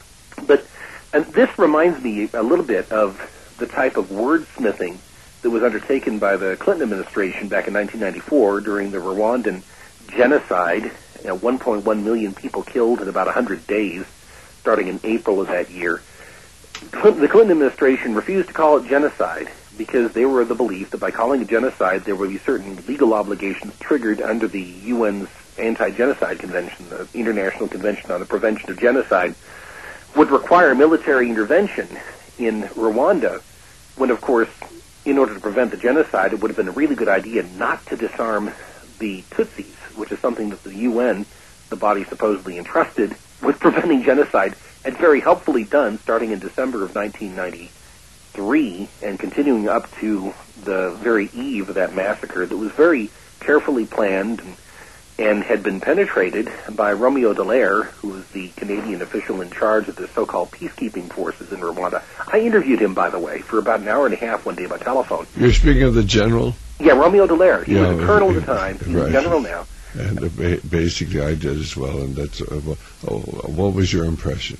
S19: But and this reminds me a little bit of the type of wordsmithing that was undertaken by the Clinton administration back in nineteen ninety-four during the Rwandan genocide. You know, one point one million people killed in about one hundred days, starting in April of that year. Clinton, the Clinton administration refused to call it genocide because they were of the belief that by calling it genocide, there would be certain legal obligations triggered under the U N's Anti-Genocide Convention, the International Convention on the Prevention of Genocide, would require military intervention in Rwanda, when, of course, in order to prevent the genocide, it would have been a really good idea not to disarm the Tutsis, which is something that the U N, the body supposedly entrusted with preventing genocide, had very helpfully done starting in December of nineteen ninety-three and continuing up to the very eve of that massacre that was very carefully planned and, and had been penetrated by Romeo Dallaire, who was the Canadian official in charge of the so-called peacekeeping forces in Rwanda. I interviewed him, by the way, for about an hour and a half one day by telephone.
S4: You're speaking of the general?
S19: Yeah, Romeo Dallaire. He
S4: yeah,
S19: was a colonel at the time. He's
S4: right.
S19: a general now.
S4: And uh, ba- basically I did as well. And that's uh, oh, what was your impression?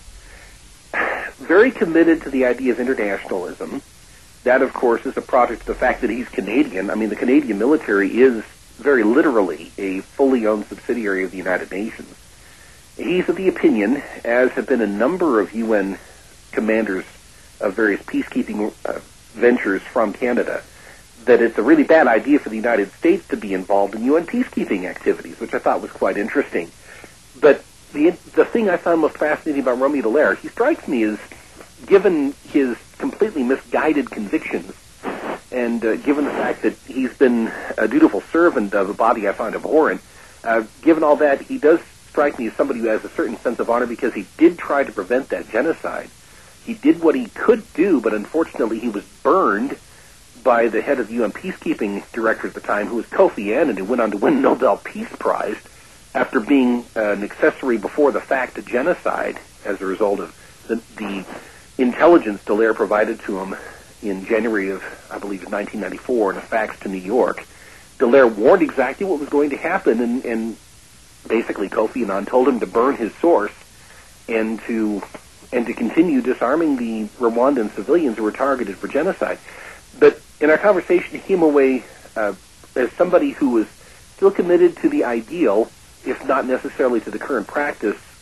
S19: Very committed to the idea of internationalism. That, of course, is a product of the fact that he's Canadian. I mean, the Canadian military is very literally a fully owned subsidiary of the United Nations. He's of the opinion, as have been a number of U N commanders of various peacekeeping uh, ventures from Canada, that it's a really bad idea for the United States to be involved in U N peacekeeping activities, which I thought was quite interesting. But the the thing I found most fascinating about Romeo Dallaire, he strikes me as, given his completely misguided convictions, and uh, given the fact that he's been a dutiful servant of a body I find abhorrent, uh, given all that, he does strike me as somebody who has a certain sense of honor because he did try to prevent that genocide. He did what he could do, but unfortunately he was burned by the head of the U N peacekeeping director at the time, who was Kofi Annan, who went on to win the Nobel Peace Prize after being uh, an accessory before the fact to genocide as a result of the, the intelligence Dallaire provided to him in January of, I believe, nineteen ninety-four in a fax to New York. Dallaire warned exactly what was going to happen, and, and basically Kofi Annan told him to burn his source and to and to continue disarming the Rwandan civilians who were targeted for genocide. But in our conversation, he came away uh, as somebody who was still committed to the ideal, if not necessarily to the current practice,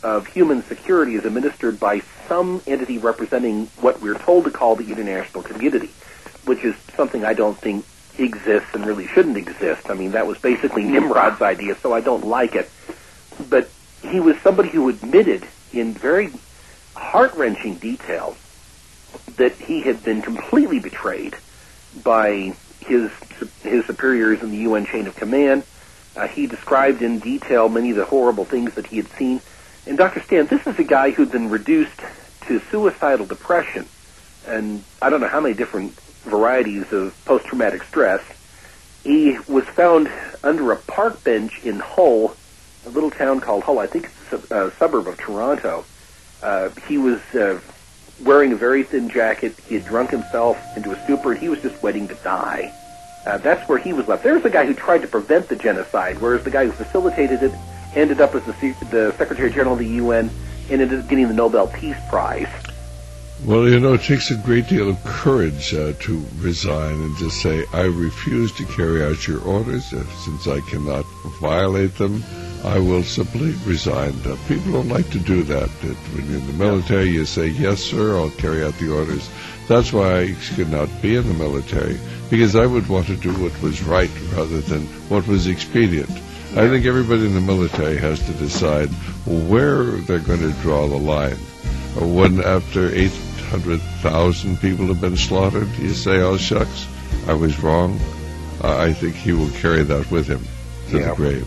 S19: of human security is administered by some entity representing what we're told to call the international community, which is something I don't think exists and really shouldn't exist. I mean, that was basically Nimrod's idea, so I don't like it. But he was somebody who admitted in very heart-wrenching detail that he had been completely betrayed by his his superiors in the U N chain of command. Uh, he described in detail many of the horrible things that he had seen. And Doctor Stan, this is a guy who'd been reduced to suicidal depression and I don't know how many different varieties of post-traumatic stress. He was found under a park bench in Hull, a little town called Hull, I think it's a, a suburb of Toronto. Uh, he was uh, wearing a very thin jacket. He had drunk himself into a stupor, and he was just waiting to die. Uh, that's where he was left. There's the guy who tried to prevent the genocide, whereas the guy who facilitated it ended up as the, the Secretary General of the U N and ended up getting the Nobel Peace Prize.
S4: Well, you know, it takes a great deal of courage uh, to resign and just say, I refuse to carry out your orders. Uh, since I cannot violate them, I will simply resign. Uh, people don't like to do that. That when you're in the military, you say, yes, sir, I'll carry out the orders. That's why I could not be in the military, because I would want to do what was right rather than what was expedient. I think everybody in the military has to decide where they're going to draw the line. When after eight hundred thousand people have been slaughtered, you say, oh, shucks, I was wrong. Uh, I think he will carry that with him to
S19: yeah.
S4: the grave.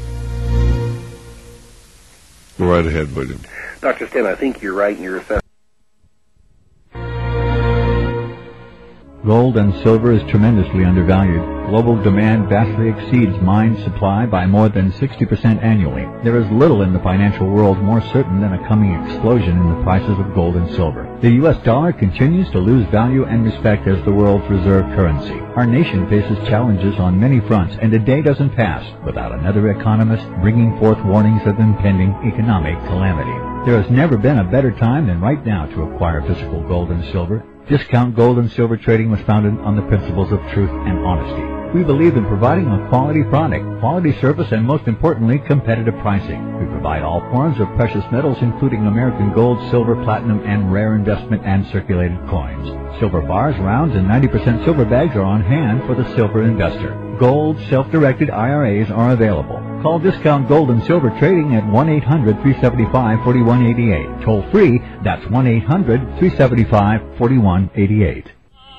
S4: Go right ahead, William.
S19: Doctor Stan, I think you're right in your assessment.
S5: Gold and silver is tremendously undervalued. Global demand vastly exceeds mine supply by more than sixty percent annually. There is little in the financial world more certain than a coming explosion in the prices of gold and silver. The U S dollar continues to lose value and respect as the world's reserve currency. Our nation faces challenges on many fronts, and a day doesn't pass without another economist bringing forth warnings of impending economic calamity. There has never been a better time than right now to acquire physical gold and silver. Discount Gold and Silver Trading was founded on the principles of truth and honesty. We believe in providing a quality product, quality service, and most importantly, competitive pricing. We provide all forms of precious metals, including American gold, silver, platinum, and rare investment and circulated coins. Silver bars, rounds, and ninety percent silver bags are on hand for the silver investor. Gold self-directed I R As are available. Call Discount Gold and Silver Trading at one eight hundred, three seven five, four one eight eight. Toll free, that's one eight hundred, three seven five, four one eight eight.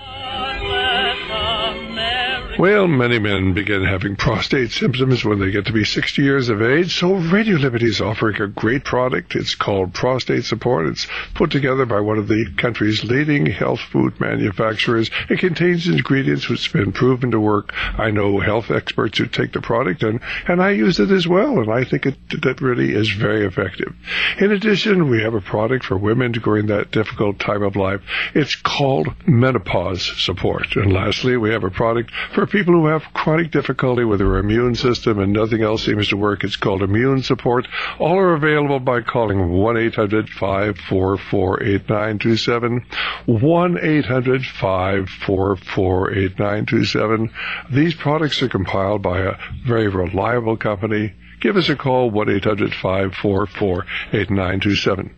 S4: Well, many men begin having prostate symptoms when they get to be sixty years of age, so Radio Liberty is offering a great product. It's called Prostate Support. It's put together by one of the country's leading health food manufacturers. It contains ingredients which have been proven to work. I know health experts who take the product, and, and I use it as well, and I think it that really is very effective. In addition, we have a product for women during that difficult time of life. It's called Menopause Support. And lastly, we have a product for people who have chronic difficulty with their immune system and nothing else seems to work. It's called Immune Support. All are available by calling one eight hundred, five four four, eight nine two seven, one eight hundred, five four four, eight nine two seven. These products are compiled by a very reliable company. Give us a call, one eight hundred, five four four, eight nine two seven.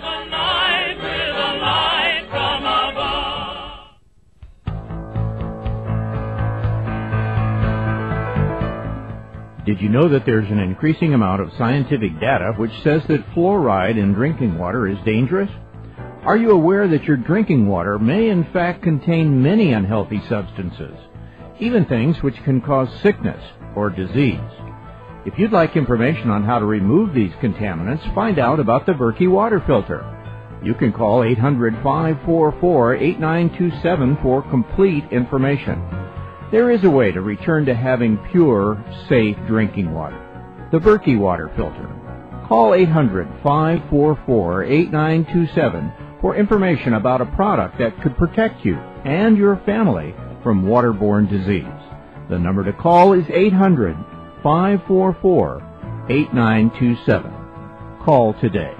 S6: Did you know that there's an increasing amount of scientific data which says that fluoride in drinking water is dangerous? Are you aware that your drinking water may in fact contain many unhealthy substances, even things which can cause sickness or disease? If you'd like information on how to remove these contaminants, find out about the Berkey water filter. You can call eight hundred, five four four, eight nine two seven for complete information. There is a way to return to having pure, safe drinking water. The Berkey water filter. Call eight hundred, five four four, eight nine two seven for information about a product that could protect you and your family from waterborne disease. The number to call is eight hundred, five four four, eight nine two seven. Call today.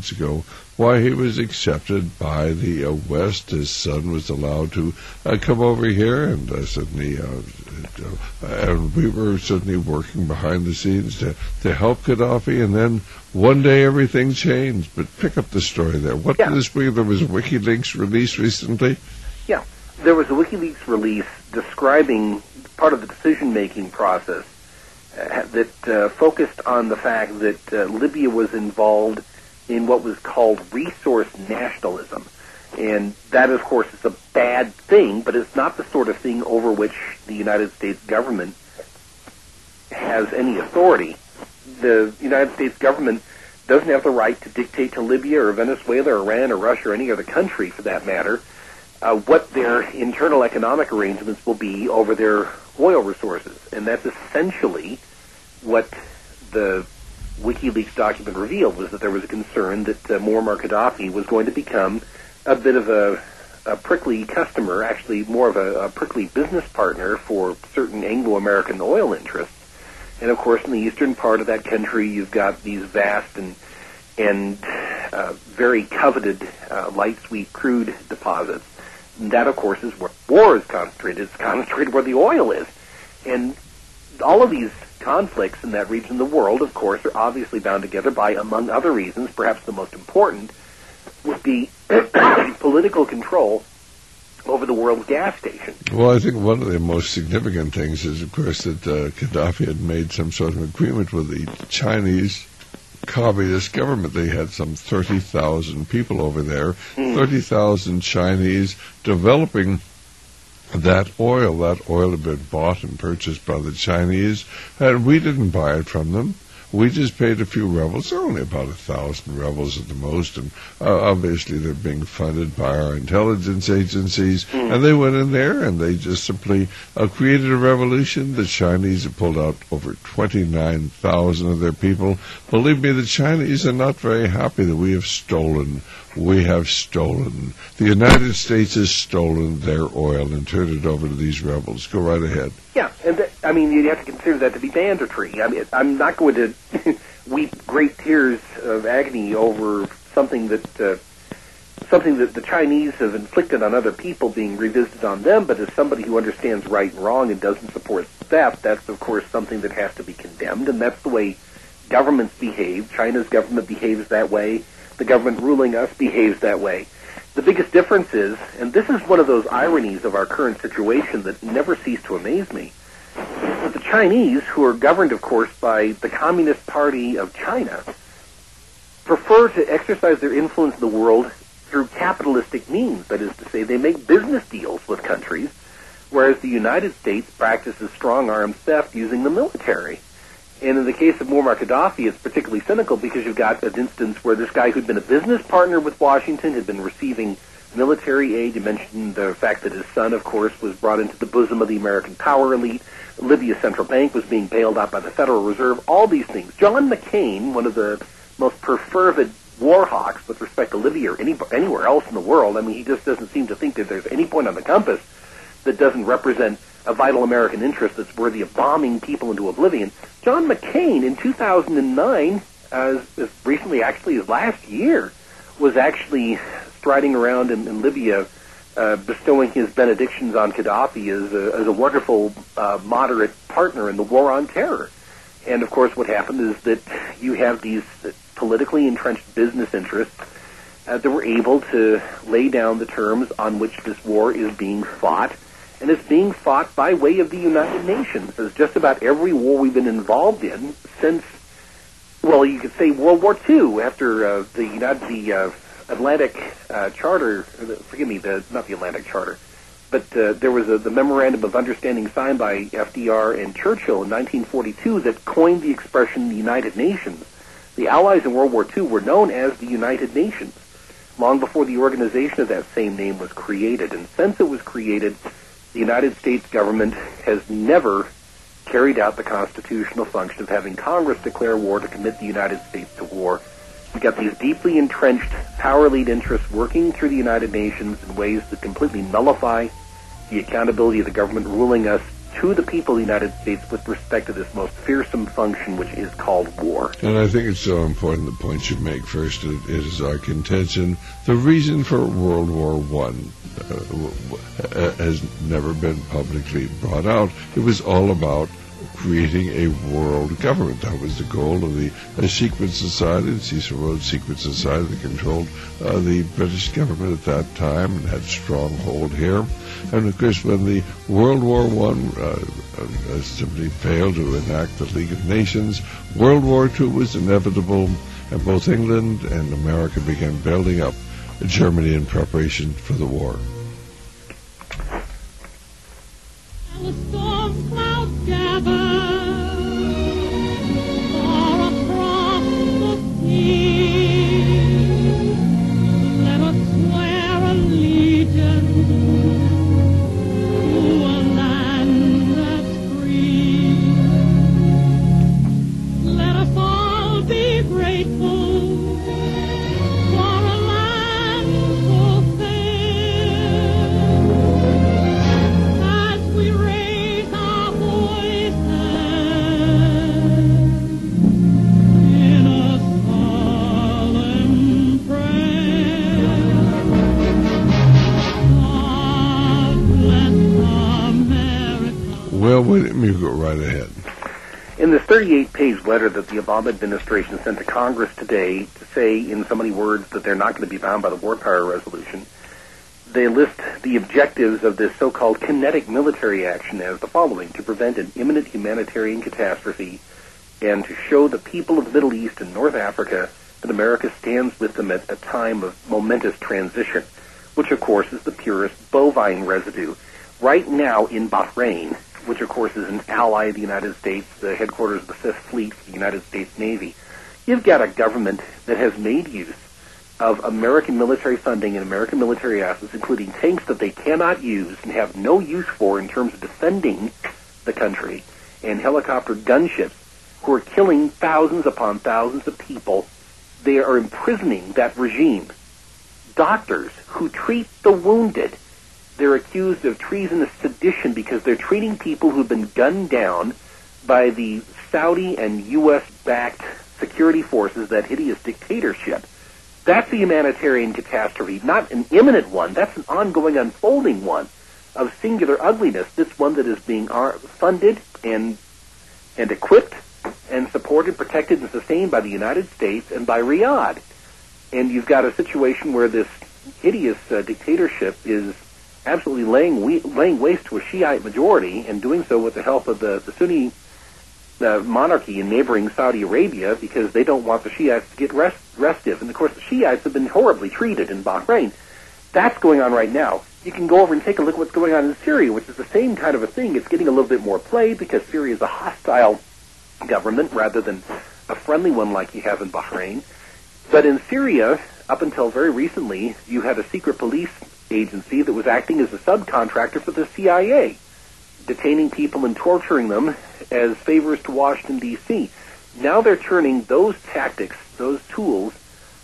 S4: months ago why he was accepted by the uh, West. His son was allowed to uh, come over here, and uh, certainly, uh, uh, and we were certainly working behind the scenes to, to help Gaddafi, and then one day everything changed. But pick up the story there. What
S19: yeah.
S4: this week? There was a WikiLeaks release recently?
S19: Yeah, there was a WikiLeaks release describing part of the decision-making process uh, that uh, focused on the fact that uh, Libya was involved in what was called resource nationalism. And that, of course, is a bad thing, but it's not the sort of thing over which the United States government has any authority. The United States government doesn't have the right to dictate to Libya or Venezuela or Iran or Russia or any other country, for that matter, uh, what their internal economic arrangements will be over their oil resources. And that's essentially what the WikiLeaks document revealed, was that there was a concern that uh, Muammar Gaddafi was going to become a bit of a, a prickly customer, actually more of a, a prickly business partner for certain Anglo-American oil interests. And of course, in the eastern part of that country, you've got these vast and and uh, very coveted uh, light sweet crude deposits. And that, of course, is where war is concentrated. It's concentrated where the oil is. And all of these conflicts in that region of the world, of course, are obviously bound together by, among other reasons, perhaps the most important, would be political control over the world's gas station.
S4: Well, I think one of the most significant things is, of course, that uh, Gaddafi had made some sort of agreement with the Chinese communist government. They had some thirty thousand people over there, mm. thirty thousand Chinese developing that oil. That oil had been bought and purchased by the Chinese, and we didn't buy it from them. We just paid a few rebels. There are only about a thousand rebels at the most, and uh, obviously they're being funded by our intelligence agencies. Mm. And they went in there and they just simply uh, created a revolution. The Chinese have pulled out over twenty-nine thousand of their people. Believe me, the Chinese are not very happy that we have stolen. We have stolen. The United States has stolen their oil and turned it over to these rebels. Go right ahead.
S19: Yeah, and th- I mean, you have to consider that to be banditry. I mean, I'm not going to weep great tears of agony over something that uh, something that the Chinese have inflicted on other people being revisited on them, but as somebody who understands right and wrong and doesn't support theft, that's, of course, something that has to be condemned, and that's the way governments behave. China's government behaves that way. The government ruling us behaves that way. The biggest difference is, and this is one of those ironies of our current situation that never cease to amaze me, is that the Chinese, who are governed, of course, by the Communist Party of China, prefer to exercise their influence in the world through capitalistic means. That is to say, they make business deals with countries, whereas the United States practices strong-arm theft using the military. And in the case of Muammar Gaddafi, it's particularly cynical because you've got an instance where this guy who'd been a business partner with Washington had been receiving military aid. You mentioned the fact that his son, of course, was brought into the bosom of the American power elite. Libya's central bank was being bailed out by the Federal Reserve. All these things. John McCain, one of the most perfervid war hawks with respect to Libya or any, anywhere else in the world, I mean, he just doesn't seem to think that there's any point on the compass that doesn't represent a vital American interest that's worthy of bombing people into oblivion. John McCain, in two thousand nine, as, as recently actually as last year, was actually striding around in, in Libya, uh, bestowing his benedictions on Gaddafi as a, as a wonderful, uh, moderate partner in the war on terror. And, of course, what happened is that you have these politically entrenched business interests uh, that were able to lay down the terms on which this war is being fought. And it's being fought by way of the United Nations, as just about every war we've been involved in since, well, you could say World War Two, after uh, the United, the uh, Atlantic uh, Charter, forgive me, the, not the Atlantic Charter, but uh, there was a, the Memorandum of Understanding signed by F D R and Churchill in nineteen forty-two that coined the expression the United Nations. The Allies in World War Two were known as the United Nations, long before the organization of that same name was created. And since it was created, the United States government has never carried out the constitutional function of having Congress declare war to commit the United States to war. We've got these deeply entrenched power elite interests working through the United Nations in ways that completely nullify the accountability of the government ruling us to the people of the United States with respect to this most fearsome function, which is called war.
S4: And I think it's so important the points you make. First, it, it is our contention. The reason for World War One uh, has never been publicly brought out. It was all about creating a world government. That was the goal of the uh, secret society, the Cecil Rhodes Secret Society, that controlled uh, the British government at that time and had strong hold here. And of course, when the World War One uh, uh, simply failed to enact the League of Nations, World War Two was inevitable, and both England and America began building up Germany in preparation for the war. Well, wait, you go right ahead.
S19: In this thirty-eight page letter that the Obama administration sent to Congress today to say in so many words that they're not going to be bound by the War Powers Resolution, they list the objectives of this so-called kinetic military action as the following: to prevent an imminent humanitarian catastrophe and to show the people of the Middle East and North Africa that America stands with them at a time of momentous transition, which of course is the purest bovine residue. Right now in Bahrain, which of course is an ally of the United States, the headquarters of the Fifth Fleet of the United States Navy, you've got a government that has made use of American military funding and American military assets, including tanks that they cannot use and have no use for in terms of defending the country, and helicopter gunships who are killing thousands upon thousands of people. They are imprisoning that regime. Doctors who treat the wounded, they're accused of treasonous sedition because they're treating people who've been gunned down by the Saudi and U S-backed security forces, that hideous dictatorship. That's a humanitarian catastrophe, not an imminent one. That's an ongoing, unfolding one of singular ugliness. This one that is being funded and and equipped and supported, protected, and sustained by the United States and by Riyadh. And you've got a situation where this hideous uh, dictatorship is absolutely laying we- laying waste to a Shiite majority, and doing so with the help of the, the Sunni uh, monarchy in neighboring Saudi Arabia, because they don't want the Shiites to get rest- restive. And of course, the Shiites have been horribly treated in Bahrain. That's going on right now. You can go over and take a look at what's going on in Syria, which is the same kind of a thing. It's getting a little bit more play because Syria is a hostile government rather than a friendly one like you have in Bahrain. But in Syria, up until very recently, you had a secret police agency that was acting as a subcontractor for the C I A, detaining people and torturing them as favors to Washington, D C Now they're turning those tactics, those tools,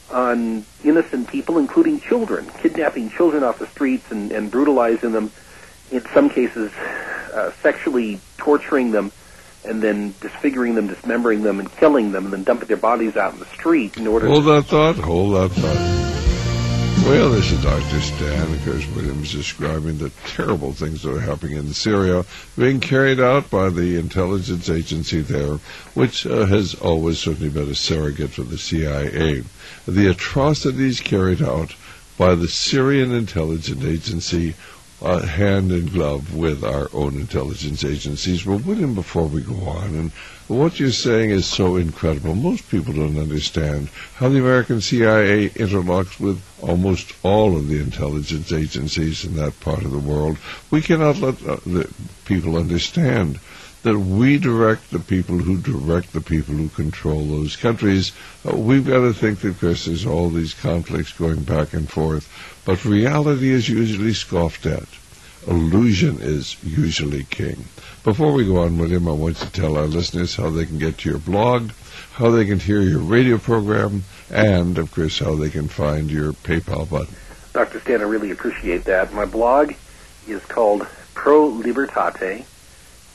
S19: on innocent people, including children, kidnapping children off the streets and, and brutalizing them, in some cases uh, sexually torturing them, and then disfiguring them, dismembering them, and killing them, and then dumping their bodies out in the street in order
S4: Hold
S19: to...
S4: that thought, hold that thought. Well, this is Doctor Stan. Of course, Williams describing the terrible things that are happening in Syria, being carried out by the intelligence agency there, which uh, has always certainly been a surrogate for the C I A. The atrocities carried out by the Syrian intelligence agency, uh, hand in glove with our own intelligence agencies. Well, William, before we go on, and what you're saying is so incredible. Most people don't understand how the American C I A interlocks with almost all of the intelligence agencies in that part of the world. We cannot let uh, the people understand that we direct the people who direct the people who control those countries. Uh, we've got to think that, of course, there's all these conflicts going back and forth, but reality is usually scoffed at. Illusion is usually king. Before we go on, William, I want you to tell our listeners how they can get to your blog, how they can hear your radio program, and, of course, how they can find your PayPal button.
S19: Doctor Stan, I really appreciate that. My blog is called Pro Libertate,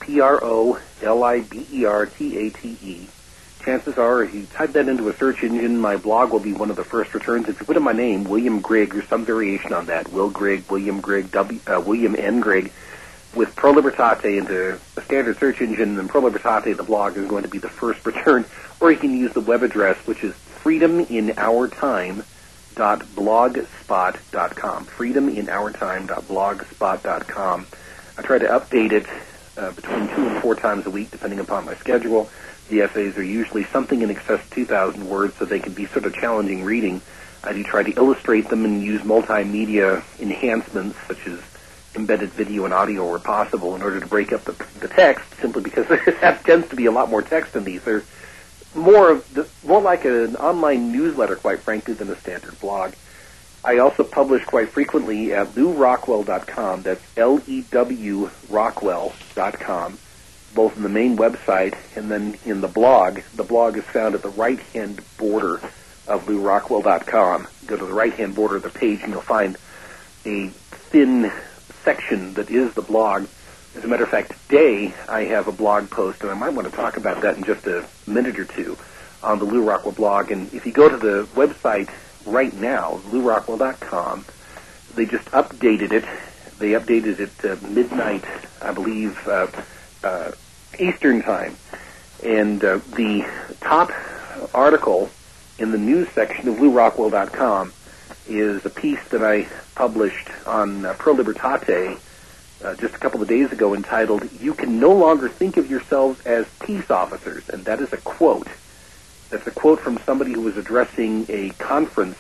S19: P R O L I B E R T A T E. Chances are, if you type that into a search engine, my blog will be one of the first returns. If you put in my name, William Grigg, or some variation on that, Will Grigg, William Grigg, w, uh, William N. Grigg, with Pro Libertate into a standard search engine, and Pro Libertate, the blog, is going to be the first return. Or you can use the web address, which is freedom in our time dot blogspot dot com. freedom in our time dot blogspot dot com. I try to update it uh, between two and four times a week, depending upon my schedule. The essays are usually something in excess of two thousand words, so they can be sort of challenging reading. I do try to illustrate them and use multimedia enhancements, such as embedded video and audio where possible, in order to break up the, the text, simply because there tends to be a lot more text in these. They're more of the, more like an online newsletter, quite frankly, than a standard blog. I also publish quite frequently at lew rockwell dot com. That's L E W Rockwell dot com, both in the main website and then in the blog. The blog is found at the right-hand border of lew rockwell dot com. Go to the right-hand border of the page and you'll find a thin section that is the blog. As a matter of fact, today I have a blog post, and I might want to talk about that in just a minute or two on the Lew Rockwell blog. And if you go to the website right now, lew rockwell dot com, they just updated it. They updated it uh, midnight, I believe, uh, uh, Eastern time. And uh, the top article in the news section of lew rockwell dot com is a piece that I published on uh, Pro Libertate uh, just a couple of days ago, entitled, "You Can No Longer Think of Yourselves as Peace Officers." And that is a quote. That's a quote from somebody who was addressing a conference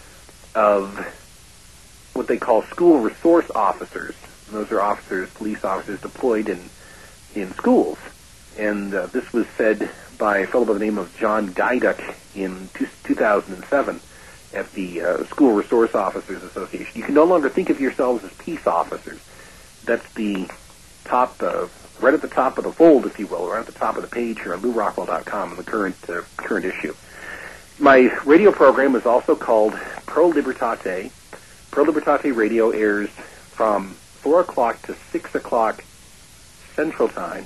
S19: of what they call school resource officers. And those are officers, police officers deployed in, in schools. And uh, this was said by a fellow by the name of John Guyduck in two thousand seven at the uh, School Resource Officers Association. You can no longer think of yourselves as peace officers. That's the top, uh, right at the top of the fold, if you will, right at the top of the page here on lew rockwell dot com in the current uh, current issue. My radio program is also called Pro Libertate. Pro Libertate Radio airs from four o'clock to six o'clock Central Time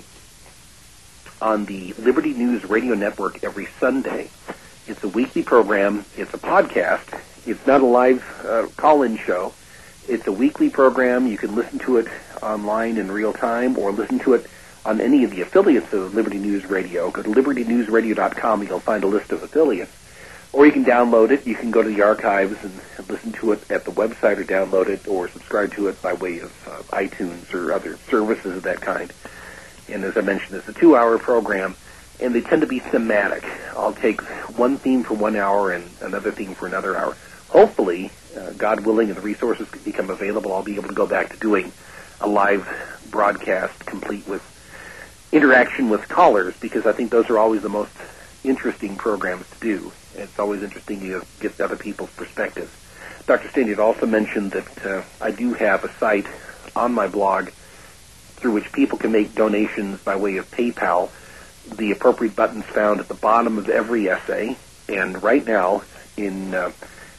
S19: on the Liberty News Radio Network every Sunday. It's a weekly program. It's a podcast. It's not a live uh, call-in show. It's a weekly program. You can listen to it online in real time or listen to it on any of the affiliates of Liberty News Radio. Go to liberty news radio dot com and you'll find a list of affiliates. Or you can download it. You can go to the archives and listen to it at the website, or download it or subscribe to it by way of uh, iTunes or other services of that kind. And as I mentioned, it's a two-hour program, and they tend to be thematic. I'll take one theme for one hour and another theme for another hour. Hopefully, uh, God willing, and the resources become available, I'll be able to go back to doing a live broadcast complete with interaction with callers, because I think those are always the most interesting programs to do. It's always interesting to get other people's perspectives. Doctor Stanley had also mentioned that uh, I do have a site on my blog through which people can make donations by way of PayPal. The appropriate button's found at the bottom of every essay, and right now, in uh,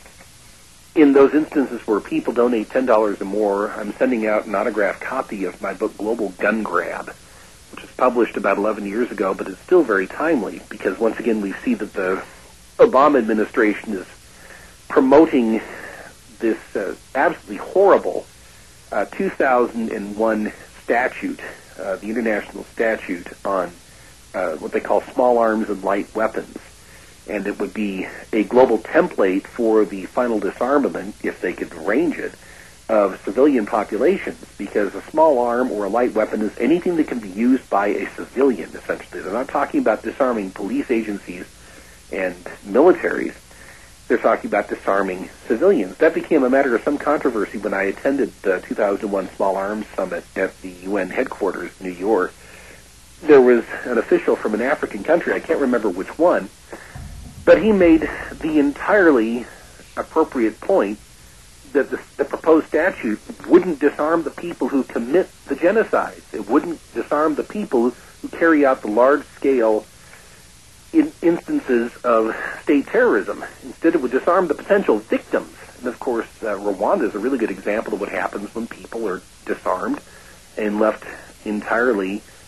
S19: in those instances where people donate ten dollars or more, I'm sending out an autographed copy of my book, Global Gun Grab, which was published about eleven years ago, but it's still very timely, because once again we see that the Obama administration is promoting this uh, absolutely horrible uh, two thousand one statute, uh, the international statute on uh, what they call small arms and light weapons. And it would be a global template for the final disarmament, if they could arrange it, of civilian populations, because a small arm or a light weapon is anything that can be used by a civilian, essentially. They're not talking about disarming police agencies and militaries. They're talking about disarming civilians. That became a matter of some controversy when I attended the two thousand one Small Arms Summit at the U N headquarters in New York. There was an official from an African country, I can't remember which one, but he made the entirely appropriate point that the, the proposed statute wouldn't disarm the people who commit the genocide. It wouldn't disarm the people who carry out the large-scale in instances of state terrorism. Instead, it would disarm the potential victims. And, of course, uh, Rwanda is a really good example of what happens when people are disarmed and left entirely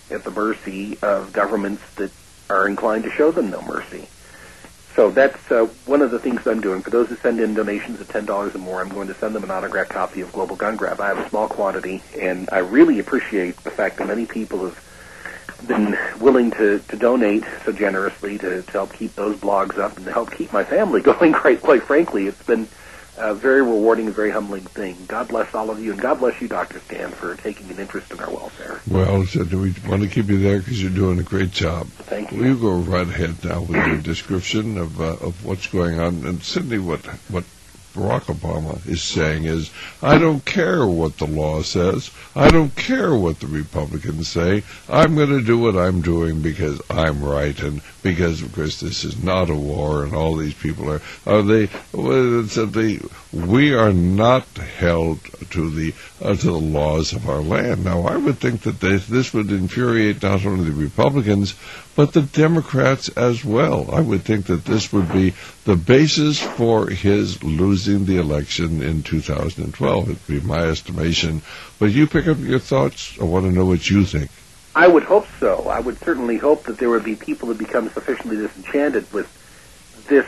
S19: at the mercy of governments that are inclined to show them no mercy. So that's uh, one of the things I'm doing. For those who send in donations of ten dollars or more, I'm going to send them an autographed copy of Global Gun Grab. I have a small quantity, and I really appreciate the fact that many people have been willing to, to donate so generously to, to help keep those blogs up and to help keep my family going, quite, quite frankly. It's been a very rewarding and very humbling thing. God bless all of you, and God bless you, Doctor Stan, for taking an interest in our welfare.
S4: Well, so do we want to keep you there because you're doing a great job.
S19: Thank you.
S4: Will you go right ahead now with your description of uh, of what's going on? And Cindy, what what Barack Obama is saying is, I don't care what the law says. I don't care what the Republicans say. I'm going to do what I'm doing because I'm right, and because, of course, this is not a war, and all these people are, are they, well, it's that they, we are not held to the, uh, to the laws of our land. Now, I would think that this, this would infuriate not only the Republicans, but the Democrats as well. I would think that this would be the basis for his losing the election in two thousand twelve. It would be my estimation. But you pick up your thoughts. I want to know what you think.
S19: I would hope so. I would certainly hope that there would be people who become sufficiently disenchanted with this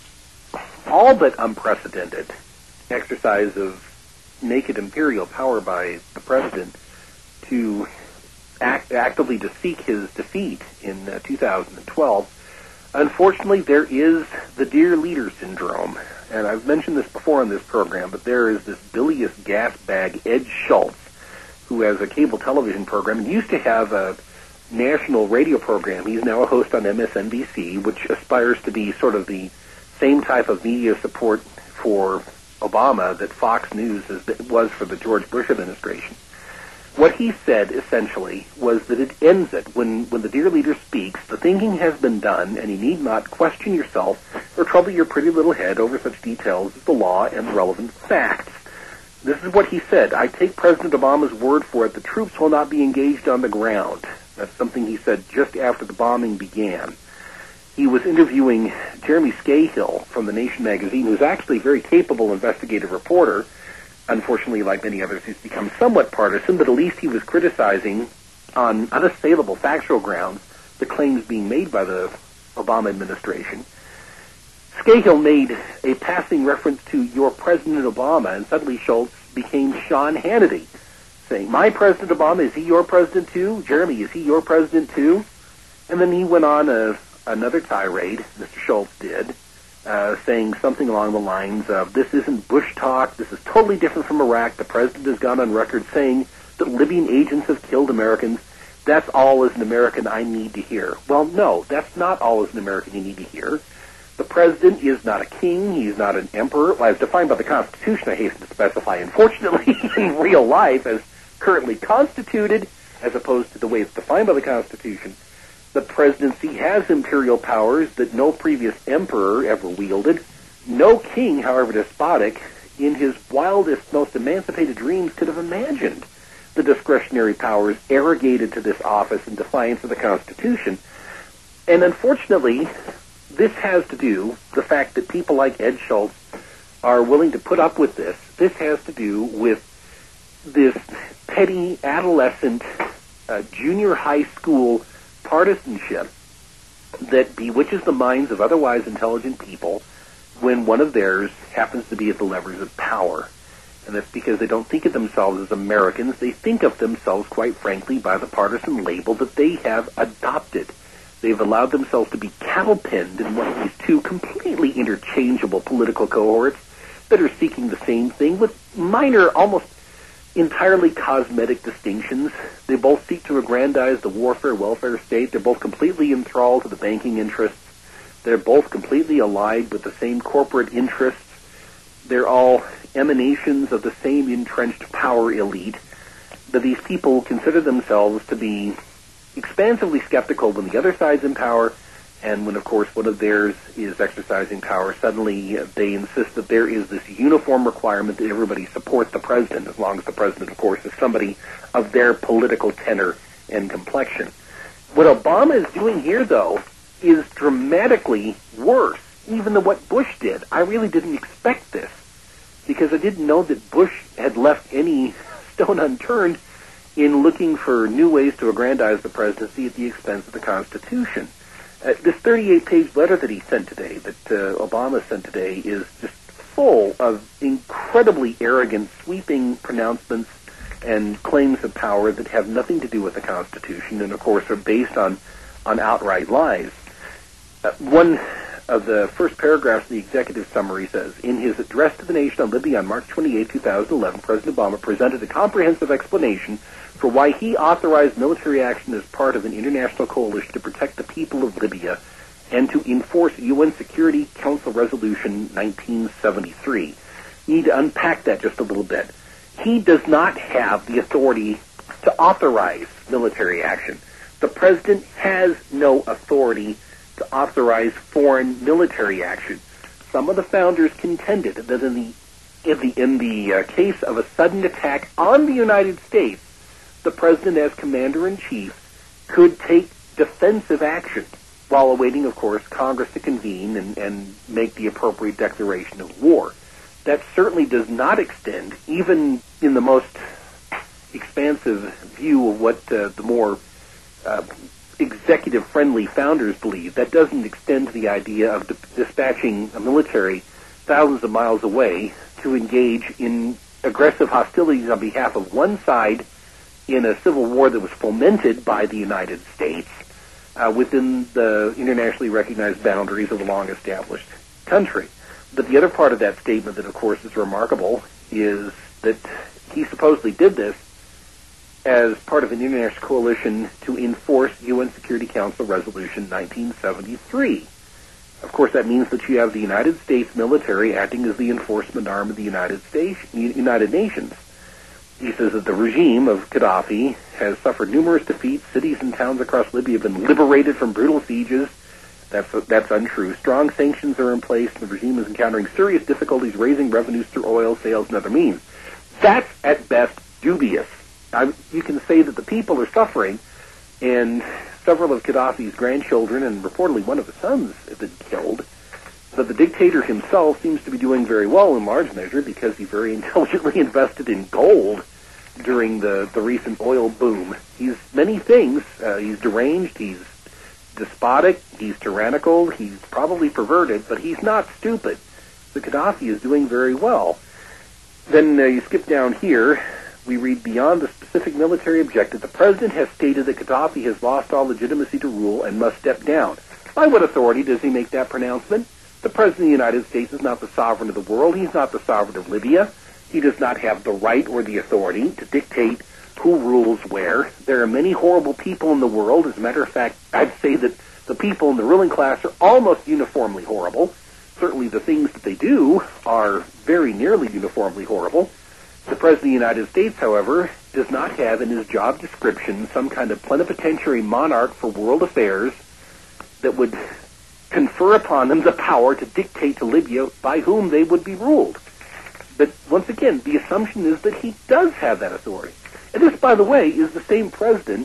S19: all but unprecedented exercise of naked imperial power by the president to act, actively to seek his defeat in uh, two thousand twelve. Unfortunately, there is the dear leader syndrome. And I've mentioned this before on this program, but there is this bilious gas bag, Ed Schultz, who has a cable television program and used to have a national radio program. He's now a host on M S N B C, which aspires to be sort of the same type of media support for Obama that Fox News is, was for the George Bush administration. What he said, essentially, was that it ends it. When, when the dear leader speaks, the thinking has been done, and you need not question yourself or trouble your pretty little head over such details as the law and the relevant facts. This is what he said. I take President Obama's word for it. The troops will not be engaged on the ground. That's something he said just after the bombing began. He was interviewing Jeremy Scahill from The Nation magazine, who's actually a very capable investigative reporter. Unfortunately, like many others, he's become somewhat partisan, but at least he was criticizing on unassailable factual grounds the claims being made by the Obama administration. Scahill made a passing reference to your President Obama, and suddenly Schultz became Sean Hannity, saying, my President Obama, is he your president too? Jeremy, is he your president too? And then he went on a, another tirade, Mister Schultz did, uh, saying something along the lines of, this isn't Bush talk, this is totally different from Iraq. The president has gone on record saying that Libyan agents have killed Americans. That's all as an American I need to hear. Well, no, that's not all as an American you need to hear. The president is not a king. He's not an emperor. Well, as defined by the Constitution, I hasten to specify. Unfortunately, in real life, as currently constituted, as opposed to the way it's defined by the Constitution, the presidency has imperial powers that no previous emperor ever wielded. No king, however despotic, in his wildest, most emancipated dreams could have imagined the discretionary powers arrogated to this office in defiance of the Constitution. And unfortunately, this has to do, the fact that people like Ed Schultz are willing to put up with this, this has to do with this petty adolescent uh, junior high school partisanship that bewitches the minds of otherwise intelligent people when one of theirs happens to be at the levers of power. And that's because they don't think of themselves as Americans. They think of themselves, quite frankly, by the partisan label that they have adopted. They've allowed themselves to be cattle-penned in one of these two completely interchangeable political cohorts that are seeking the same thing with minor, almost entirely cosmetic distinctions. They both seek to aggrandize the warfare-welfare state. They're both completely enthralled to the banking interests. They're both completely allied with the same corporate interests. They're all emanations of the same entrenched power elite. But these people consider themselves to be expansively skeptical when the other side's in power, and when, of course, one of theirs is exercising power, suddenly uh, they insist that there is this uniform requirement that everybody support the president, as long as the president, of course, is somebody of their political tenor and complexion. What Obama is doing here, though, is dramatically worse, even than what Bush did. I really didn't expect this, because I didn't know that Bush had left any stone unturned in looking for new ways to aggrandize the presidency at the expense of the Constitution. Uh, this thirty-eight page letter that he sent today, that uh, Obama sent today, is just full of incredibly arrogant, sweeping pronouncements and claims of power that have nothing to do with the Constitution and, of course, are based on, on outright lies. Uh, one of the first paragraphs of the executive summary says, in his address to the nation on Libya on March twenty-eighth, two thousand eleven, President Obama presented a comprehensive explanation for why he authorized military action as part of an international coalition to protect the people of Libya and to enforce U N Security Council Resolution nineteen seventy-three. You need to unpack that just a little bit. He does not have the authority to authorize military action. The president has no authority to authorize foreign military action. Some of the founders contended that in the in the in the uh, case of a sudden attack on the United States, the president, as commander-in-chief, could take defensive action while awaiting, of course, Congress to convene and, and make the appropriate declaration of war. That certainly does not extend, even in the most expansive view of what uh, the more uh, executive-friendly founders believe, that doesn't extend to the idea of di- dispatching a military thousands of miles away to engage in aggressive hostilities on behalf of one side in a civil war that was fomented by the United States uh, within the internationally recognized boundaries of a long-established country. But the other part of that statement that, of course, is remarkable is that he supposedly did this as part of an international coalition to enforce U N Security Council Resolution nineteen seventy-three. Of course, that means that you have the United States military acting as the enforcement arm of the United States, United Nations. He says that the regime of Gaddafi has suffered numerous defeats. Cities and towns across Libya have been liberated from brutal sieges. That's that's untrue. Strong sanctions are in place, and the regime is encountering serious difficulties raising revenues through oil sales and other means. That's, at best, dubious. I, you can say that the people are suffering, and several of Gaddafi's grandchildren and reportedly one of his sons have been killed, but the dictator himself seems to be doing very well in large measure because he very intelligently invested in gold during the, the recent oil boom. He's many things. Uh, he's deranged, he's despotic, he's tyrannical, he's probably perverted, but he's not stupid. The Gaddafi is doing very well. Then uh, you skip down here, we read, beyond the specific military objective, the president has stated that Gaddafi has lost all legitimacy to rule and must step down. By what authority does he make that pronouncement? The president of the United States is not the sovereign of the world. He's not the sovereign of Libya. He does not have the right or the authority to dictate who rules where. There are many horrible people in the world. As a matter of fact, I'd say that the people in the ruling class are almost uniformly horrible. Certainly the things that they do are very nearly uniformly horrible. The President of the United States, however, does not have in his job description some kind of plenipotentiary monarch for world affairs that would confer upon them the power to dictate to Libya by whom they would be ruled. But once again, the assumption is that he does have that authority. And this, by the way, is the same president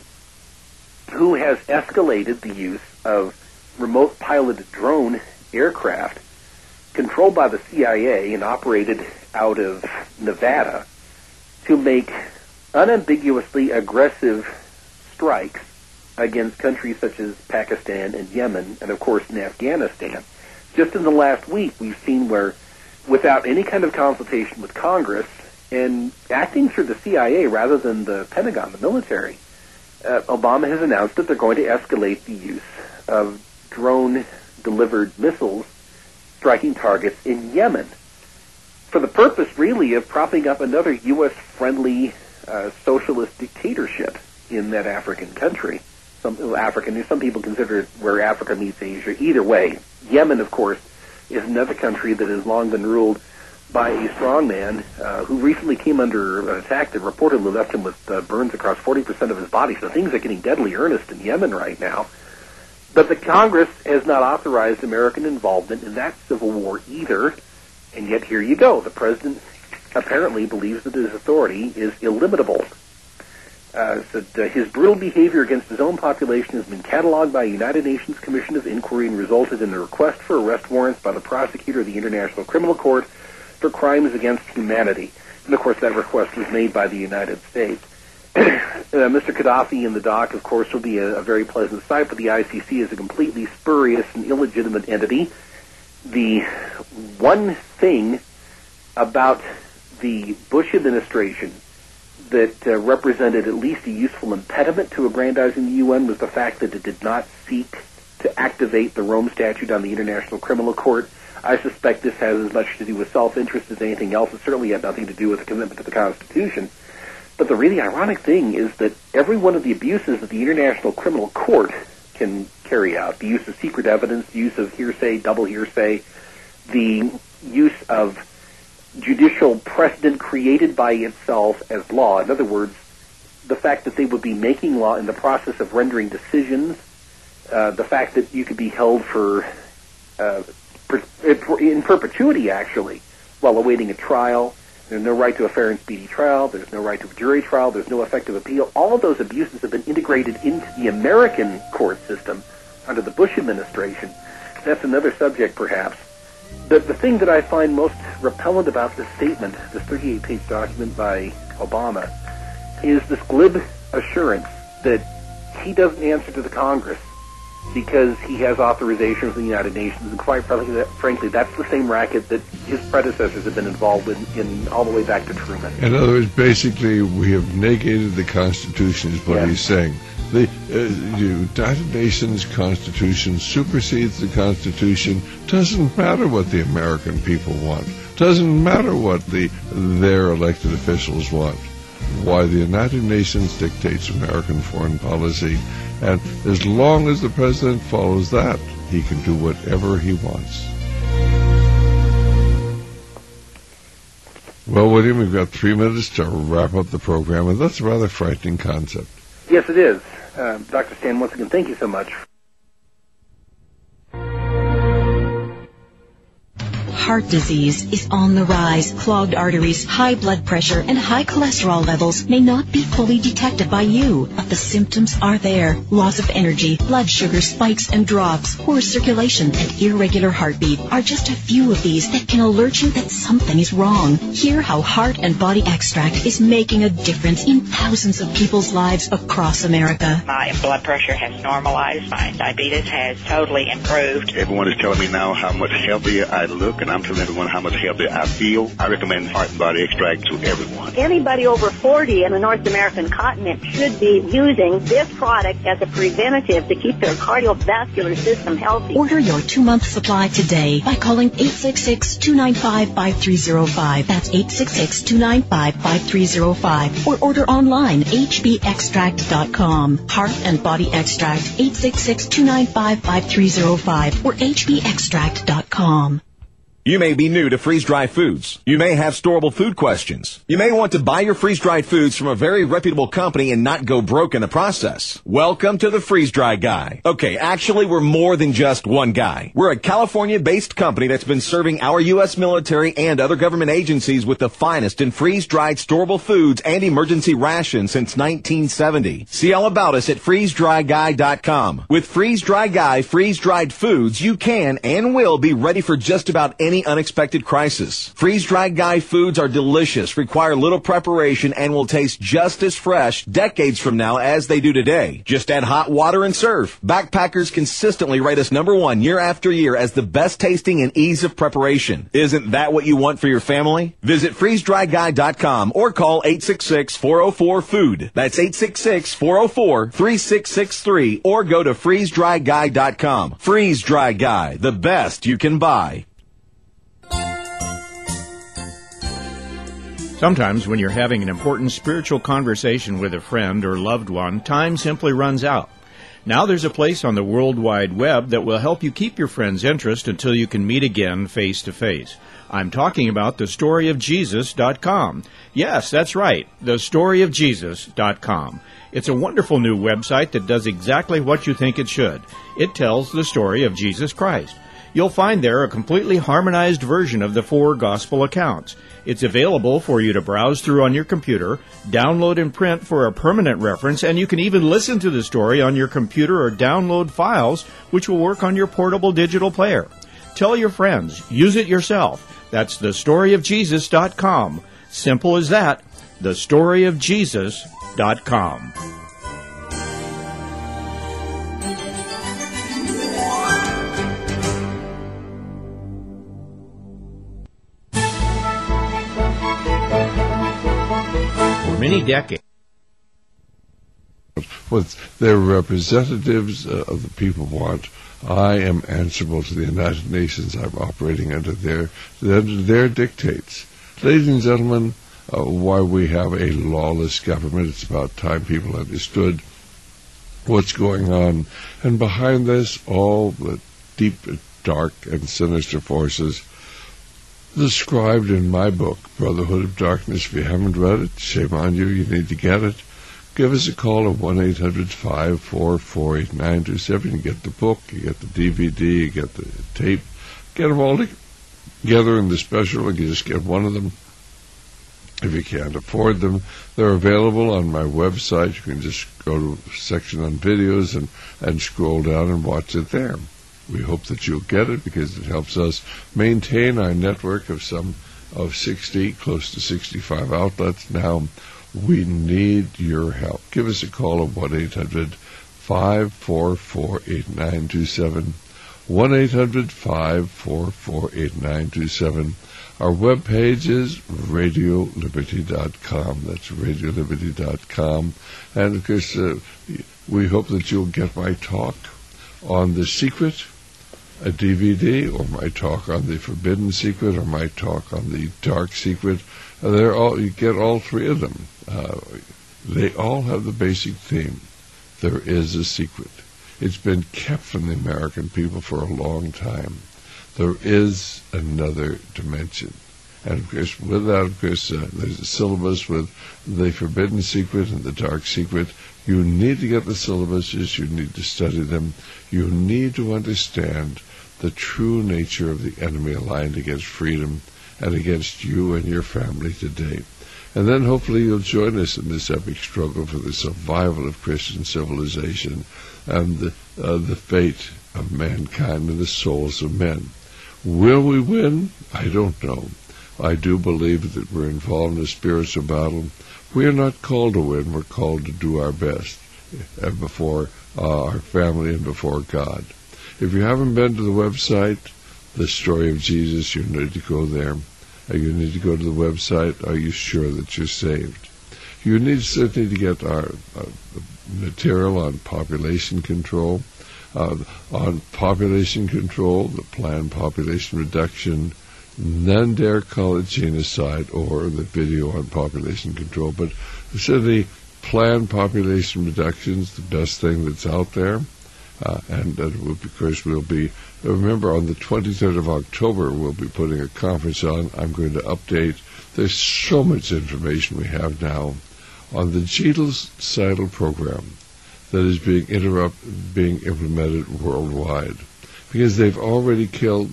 S19: who has escalated the use of remote piloted drone aircraft controlled by the C I A and operated out of Nevada to make unambiguously aggressive strikes against countries such as Pakistan and Yemen and, of course, in Afghanistan. Just in the last week, we've seen where, without any kind of consultation with Congress and acting through the C I A rather than the Pentagon, the military, uh, Obama has announced that they're going to escalate the use of drone-delivered missiles striking targets in Yemen for the purpose, really, of propping up another U S-friendly uh, socialist dictatorship in that African country. Some African, some people consider it where Africa meets Asia. Either way, Yemen, of course, is another country that has long been ruled by a strongman uh, who recently came under an attack that reportedly left him with uh, burns across forty percent of his body. So things are getting deadly earnest in Yemen right now. But the Congress has not authorized American involvement in that civil war either. And yet here you go. The president apparently believes that his authority is illimitable. Uh, so uh, his brutal behavior against his own population has been cataloged by a United Nations Commission of Inquiry and resulted in a request for arrest warrants by the prosecutor of the International Criminal Court for crimes against humanity. And, of course, that request was made by the United States. uh, Mister Gaddafi in the dock, of course, will be a, a very pleasant sight, but the I C C is a completely spurious and illegitimate entity. The one thing about the Bush administration that uh, represented at least a useful impediment to aggrandizing the U N was the fact that it did not seek to activate the Rome Statute on the International Criminal Court. I suspect this has as much to do with self-interest as anything else. It certainly had nothing to do with a commitment to the Constitution. But the really ironic thing is that every one of the abuses that the International Criminal Court can carry out, the use of secret evidence, the use of hearsay, double hearsay, the use of judicial precedent created by itself as law. In other words, the fact that they would be making law in the process of rendering decisions, uh, the fact that you could be held for uh, per, in perpetuity, actually, while awaiting a trial. There's no right to a fair and speedy trial. There's no right to a jury trial. There's no effective appeal. All of those abuses have been integrated into the American court system under the Bush administration. That's another subject, perhaps. The, the thing that I find most repellent about this statement, this thirty-eight page document by Obama, is this glib assurance that he doesn't answer to the Congress because he has authorization from the United Nations, and quite frankly, that, frankly, that's the same racket that his predecessors have been involved in, in all the way back to Truman.
S4: In other words, basically, we have negated the Constitution, is what yes. he's saying. The uh, United Nations Constitution supersedes the Constitution. Doesn't matter what the American people want. Doesn't matter what the their elected officials want. Why, the United Nations dictates American foreign policy, and as long as the president follows that, he can do whatever he wants. Well, William, we've got three minutes to wrap up the program, and that's a rather frightening concept.
S19: Yes, it is. Uh, Doctor Stan, once again, thank you so much.
S9: Heart disease is on the rise. Clogged arteries, high blood pressure, and high cholesterol levels may not be fully detected by you, but the symptoms are there. Loss of energy, blood sugar spikes and drops, poor circulation, and irregular heartbeat are just a few of these that can alert you that something is wrong. Hear how Heart and Body Extract is making a difference in thousands of people's lives across America.
S10: My blood pressure has normalized. My diabetes has totally improved.
S11: Everyone is telling me now how much healthier I look, and I'm telling everyone how much healthier I feel. I recommend Heart and Body Extract to everyone.
S12: Anybody over forty in the North American continent should be using this product as a preventative to keep their cardiovascular system healthy.
S9: Order your two-month supply today by calling eight six six, two nine five, five three zero five. That's eight six six, two nine five, five three zero five. Or order online, h b extract dot com. Heart and Body Extract, eight six six, two nine five, five three zero five or h b extract dot com.
S13: You may be new to freeze-dried foods. You may have storable food questions. You may want to buy your freeze-dried foods from a very reputable company and not go broke in the process. Welcome to the Freeze-Dry Guy. Okay, actually, we're more than just one guy. We're a California-based company that's been serving our U S military and other government agencies with the finest in freeze-dried storable foods and emergency rations since nineteen seventy. See all about us at freeze dry guy dot com. With Freeze-Dry Guy freeze-dried foods, you can and will be ready for just about any unexpected crisis. Freeze-Dried Guy foods are delicious, require little preparation, and will taste just as fresh decades from now as they do today. Just add hot water and serve. Backpackers consistently rate us number one year after year as the best tasting and ease of preparation. Isn't that what you want for your family? Visit freeze dry guy dot com or call eight six six, four oh four, food. That's eight six six, four oh four, three six six three or go to freeze dry guy dot com. Freeze-Dry Guy, the best you can buy.
S6: Sometimes when you're having an important spiritual conversation with a friend or loved one, time simply runs out. Now there's a place on the World Wide Web that will help you keep your friend's interest until you can meet again face to face. I'm talking about the story of jesus dot com. Yes, that's right, the story of jesus dot com. It's a wonderful new website that does exactly what you think it should. It tells the story of Jesus Christ. You'll find there a completely harmonized version of the four gospel accounts. It's available for you to browse through on your computer, download and print for a permanent reference, and you can even listen to the story on your computer or download files, which will work on your portable digital player. Tell your friends. Use it yourself. That's the story of jesus dot com. Simple as that. the story of jesus dot com. For many decades,
S4: what their representatives uh, of the people want, I am answerable to the United Nations. I'm operating under their under their dictates. Ladies and gentlemen, uh, why we have a lawless government, it's about time people understood what's going on. And behind this, all the deep, dark, and sinister forces described in my book, Brotherhood of Darkness. If you haven't read it, shame on you. You need to get it. Give us a call at one eight hundred five four four eight nine two seven. You get the book, you get the D V D, you get the tape. Get them all together in the special, and you just get one of them. If you can't afford them, they're available on my website. You can just go to a section on videos and, and scroll down and watch it there. We hope that you'll get it because it helps us maintain our network of some of sixty, close to sixty-five outlets now. We need your help. Give us a call at one eight hundred five four four eight nine two seven. one eight hundred five four four eight nine two seven. Our webpage is radio liberty dot com. That's radio liberty dot com. And, of course, uh, we hope that you'll get my talk on The Secret, a D V D, or my talk on The Forbidden Secret, or my talk on The Dark Secret. Uh, they're all, you get all three of them. Uh, they all have the basic theme. There is a secret. It's been kept from the American people for a long time. There is another dimension. And, of course, with that, of course, uh, there's a syllabus with The Forbidden Secret and The Dark Secret. You need to get the syllabuses. You need to study them. You need to understand the true nature of the enemy aligned against freedom and against you and your family today. And then hopefully you'll join us in this epic struggle for the survival of Christian civilization and the, uh, the fate of mankind and the souls of men. Will we win? I don't know. I do believe that we're involved in a spiritual battle. We are not called to win. We're called to do our best before uh, our family and before God. If you haven't been to the website, The Story of Jesus, you need to go there. You need to go to the website. Are you sure that you're saved? You need certainly to get our uh, material on population control, uh, on population control, the planned population reduction, non-dare call it genocide, or the video on population control. But certainly planned population reduction is the best thing that's out there. Uh, and, uh, of course, we'll be, remember, on the twenty-third of October, we'll be putting a conference on. I'm going to update. There's so much information we have now on the genocidal program that is being interrupt, being implemented worldwide. Because they've already killed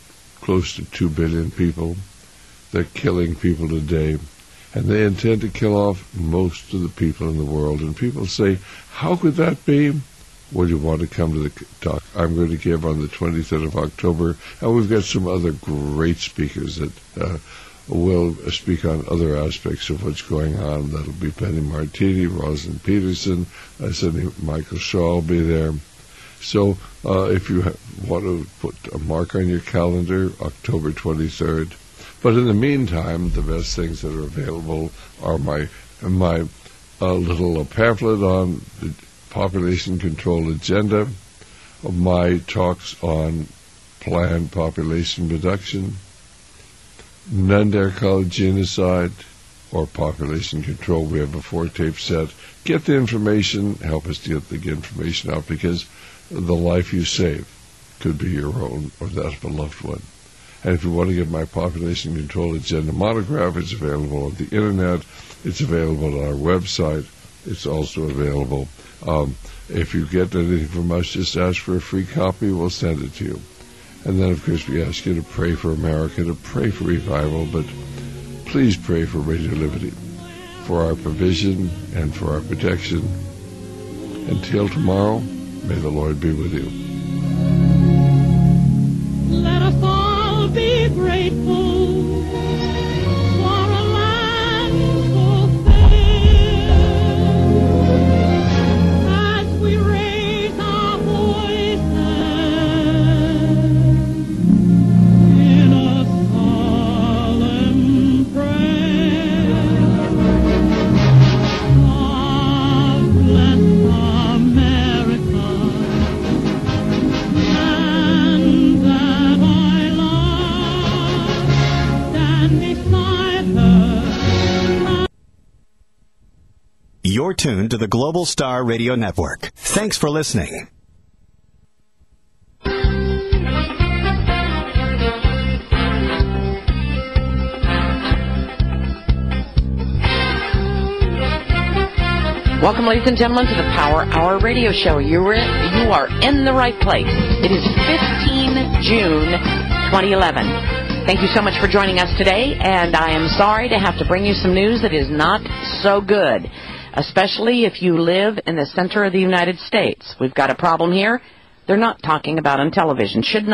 S4: close to two billion people. They're killing people today. And they intend to kill off most of the people in the world. And people say, how could that be? Would you want to come to the talk I'm going to give on the twenty-third of October? And we've got some other great speakers that uh, will speak on other aspects of what's going on. That'll be Penny Martini, Rosalind Peterson, uh, Sidney Michael Shaw will be there. So uh, if you ha- want to put a mark on your calendar, October twenty-third. But in the meantime, the best things that are available are my my uh, little uh, pamphlet on the population control agenda, my talks on planned population reduction, non-dare call it genocide, or population control. We have a four-tape set. Get the information. Help us to get the information out, because the life you save could be your own or that of a loved one. And if you want to get my population control agenda monograph, it's available on the internet. It's available on our website. It's also available. Um, if you get anything from us, just ask for a free copy. We'll send it to you. And then, of course, we ask you to pray for America, to pray for revival, but please pray for Radio Liberty, for our provision and for our protection. Until tomorrow, may the Lord be with you.
S20: Let us all be grateful for a land so fair.
S21: You're tuned to the Global Star Radio Network. Thanks for listening.
S22: Welcome, ladies and gentlemen, to the Power Hour Radio Show. You're in, you are in the right place. It is fifteenth of June, twenty eleven. Thank you so much for joining us today, and I am sorry to have to bring you some news that is not so good, especially if you live in the center of the United States. We've got a problem here they're not talking about on television. Should not